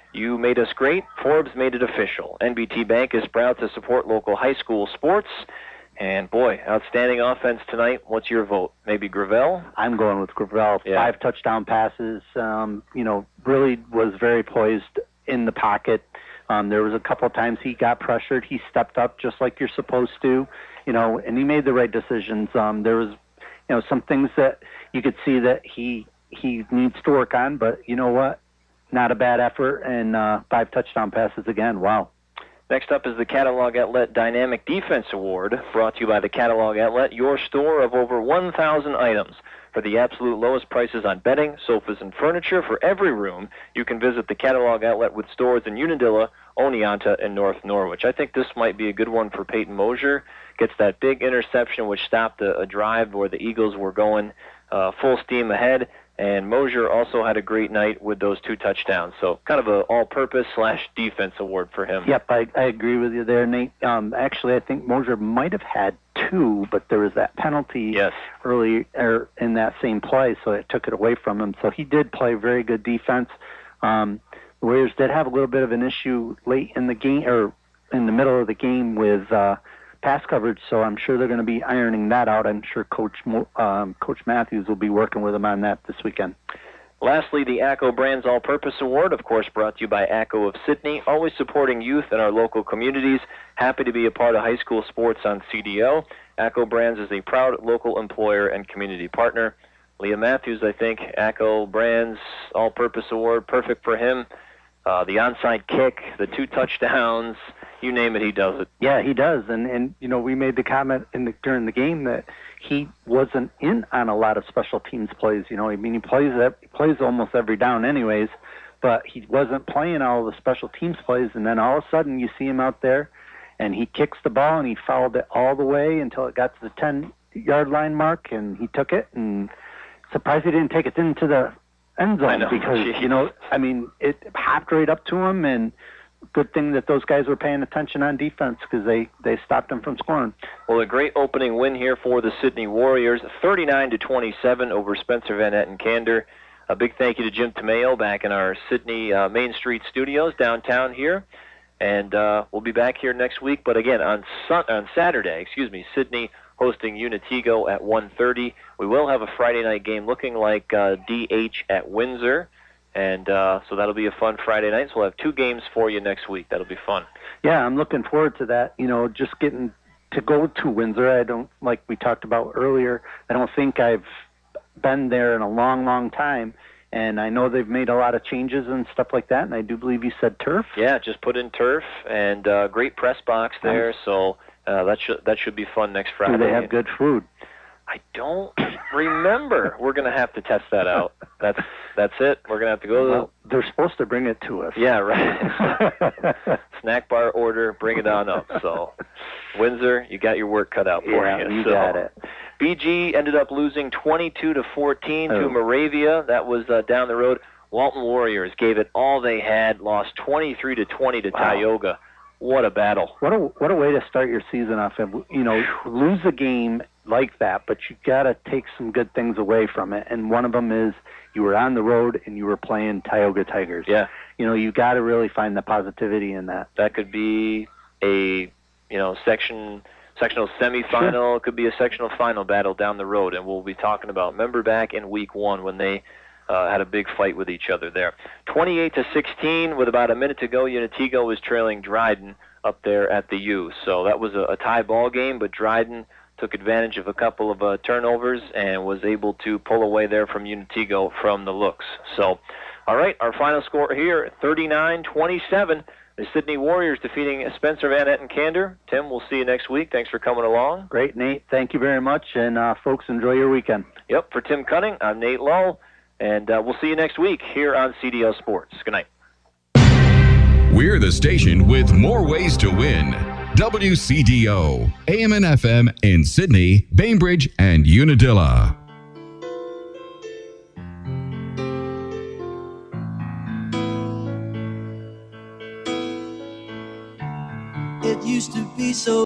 You made us great. Forbes made it official. N B T Bank is proud to support local high school sports. And, boy, outstanding offense tonight. What's your vote? Maybe Gravel? I'm going with Gravel. Yeah. Five touchdown passes. Um, you know, really was very poised in the pocket. Um, there was a couple of times he got pressured. He stepped up just like you're supposed to, you know, and he made the right decisions. Um, there was, you know, some things that you could see that he he needs to work on, but you know what? Not a bad effort, and uh, five touchdown passes again. Wow. Next up is the Catalog Outlet Dynamic Defense Award, brought to you by the Catalog Outlet, your store of over one thousand items. For the absolute lowest prices on bedding, sofas, and furniture for every room, you can visit the Catalog Outlet with stores in Unadilla, Oneonta, and North Norwich. I think this might be a good one for Peyton Mosier. Gets that big interception which stopped a, a drive where the Eagles were going uh, full steam ahead. And Mosier also had a great night with those two touchdowns. So kind of an all-purpose slash defense award for him. Yep, I, I agree with you there, Nate. Um, actually, I think Mosier might have had two, but there was that penalty yes. early er, in that same play, so it took it away from him. So he did play very good defense. Um, the Warriors did have a little bit of an issue late in the game, or in the middle of the game with uh, pass coverage, so I'm sure they're going to be ironing that out. I'm sure Coach um, Coach Matthews will be working with them on that this weekend. Lastly, the ACCO Brands All-Purpose Award, of course, brought to you by ACCO of Sydney, always supporting youth in our local communities. Happy to be a part of high school sports on C D O. ACCO Brands is a proud local employer and community partner. Leah Matthews, I think, ACCO Brands All-Purpose Award, perfect for him. Uh, the onside kick, the two touchdowns, you name it, he does it. Yeah, he does. And, and you know, we made the comment in the, during the game that he wasn't in on a lot of special teams plays. You know, I mean, he plays he plays almost every down anyways, but he wasn't playing all the special teams plays. And then all of a sudden you see him out there, and he kicks the ball, and he fouled it all the way until it got to the ten-yard line mark, and he took it. And surprised he didn't take it into the end zone because, Jeez. you know, I mean, it hopped right up to him, and good thing that those guys were paying attention on defense because they, they stopped him from scoring. Well, a great opening win here for the Sydney Warriors, thirty-nine to twenty-seven over Spencer Van Etten Kander. A big thank you to Jim Tomeo back in our Sydney uh, Main Street studios downtown here. And uh, we'll be back here next week. But again, on sun- on Saturday, excuse me, Sydney hosting Unatigo at one thirty. We will have a Friday night game looking like uh, D H at Windsor. And uh, so that'll be a fun Friday night. So we'll have two games for you next week. That'll be fun. Yeah, I'm looking forward to that. You know, just getting to go to Windsor. I don't, like we talked about earlier, I don't think I've been there in a long, long time. And I know they've made a lot of changes and stuff like that. And I do believe you said turf. Yeah, just put in turf and uh, great press box there. So uh, that should that should be fun next Friday. Do they have good food? I don't remember. We're going to have to test that out. That's that's it. We're going to have to go to well, they're supposed to bring it to us. Yeah, right. Snack bar order, bring it on up. So, Windsor, you got your work cut out for yeah, you. you so, got it. B G ended up losing twenty-two to fourteen oh. to Moravia. That was uh, down the road. Walton Warriors gave it all they had, lost twenty-three to twenty to wow. Tioga. What a battle. What a what a way to start your season off. You know, lose a game like that, but you got to take some good things away from it. And one of them is you were on the road and you were playing Tioga Tigers. Yeah. You know, you got to really find the positivity in that. That could be a, you know, section sectional semifinal. Sure. It could be a sectional final battle down the road, and we'll be talking about. Remember back in week one when they uh, had a big fight with each other there. twenty-eight to sixteen with about a minute to go. Unatigo was trailing Dryden up there at the U. So that was a, a tie ball game, but Dryden took advantage of a couple of uh, turnovers and was able to pull away there from Unatigo from the looks. So, all right, our final score here, thirty-nine twenty-seven. The Sydney Warriors defeating Spencer Van Etten Kander. Tim, we'll see you next week. Thanks for coming along. Great, Nate. Thank you very much. And, uh, folks, enjoy your weekend. Yep, for Tim Cunning, I'm Nate Lull. And uh, we'll see you next week here on C D O Sports. Good night. We're the station with more ways to win. W C D O, A M and F M in Sydney, Bainbridge, and Unadilla. It used to be so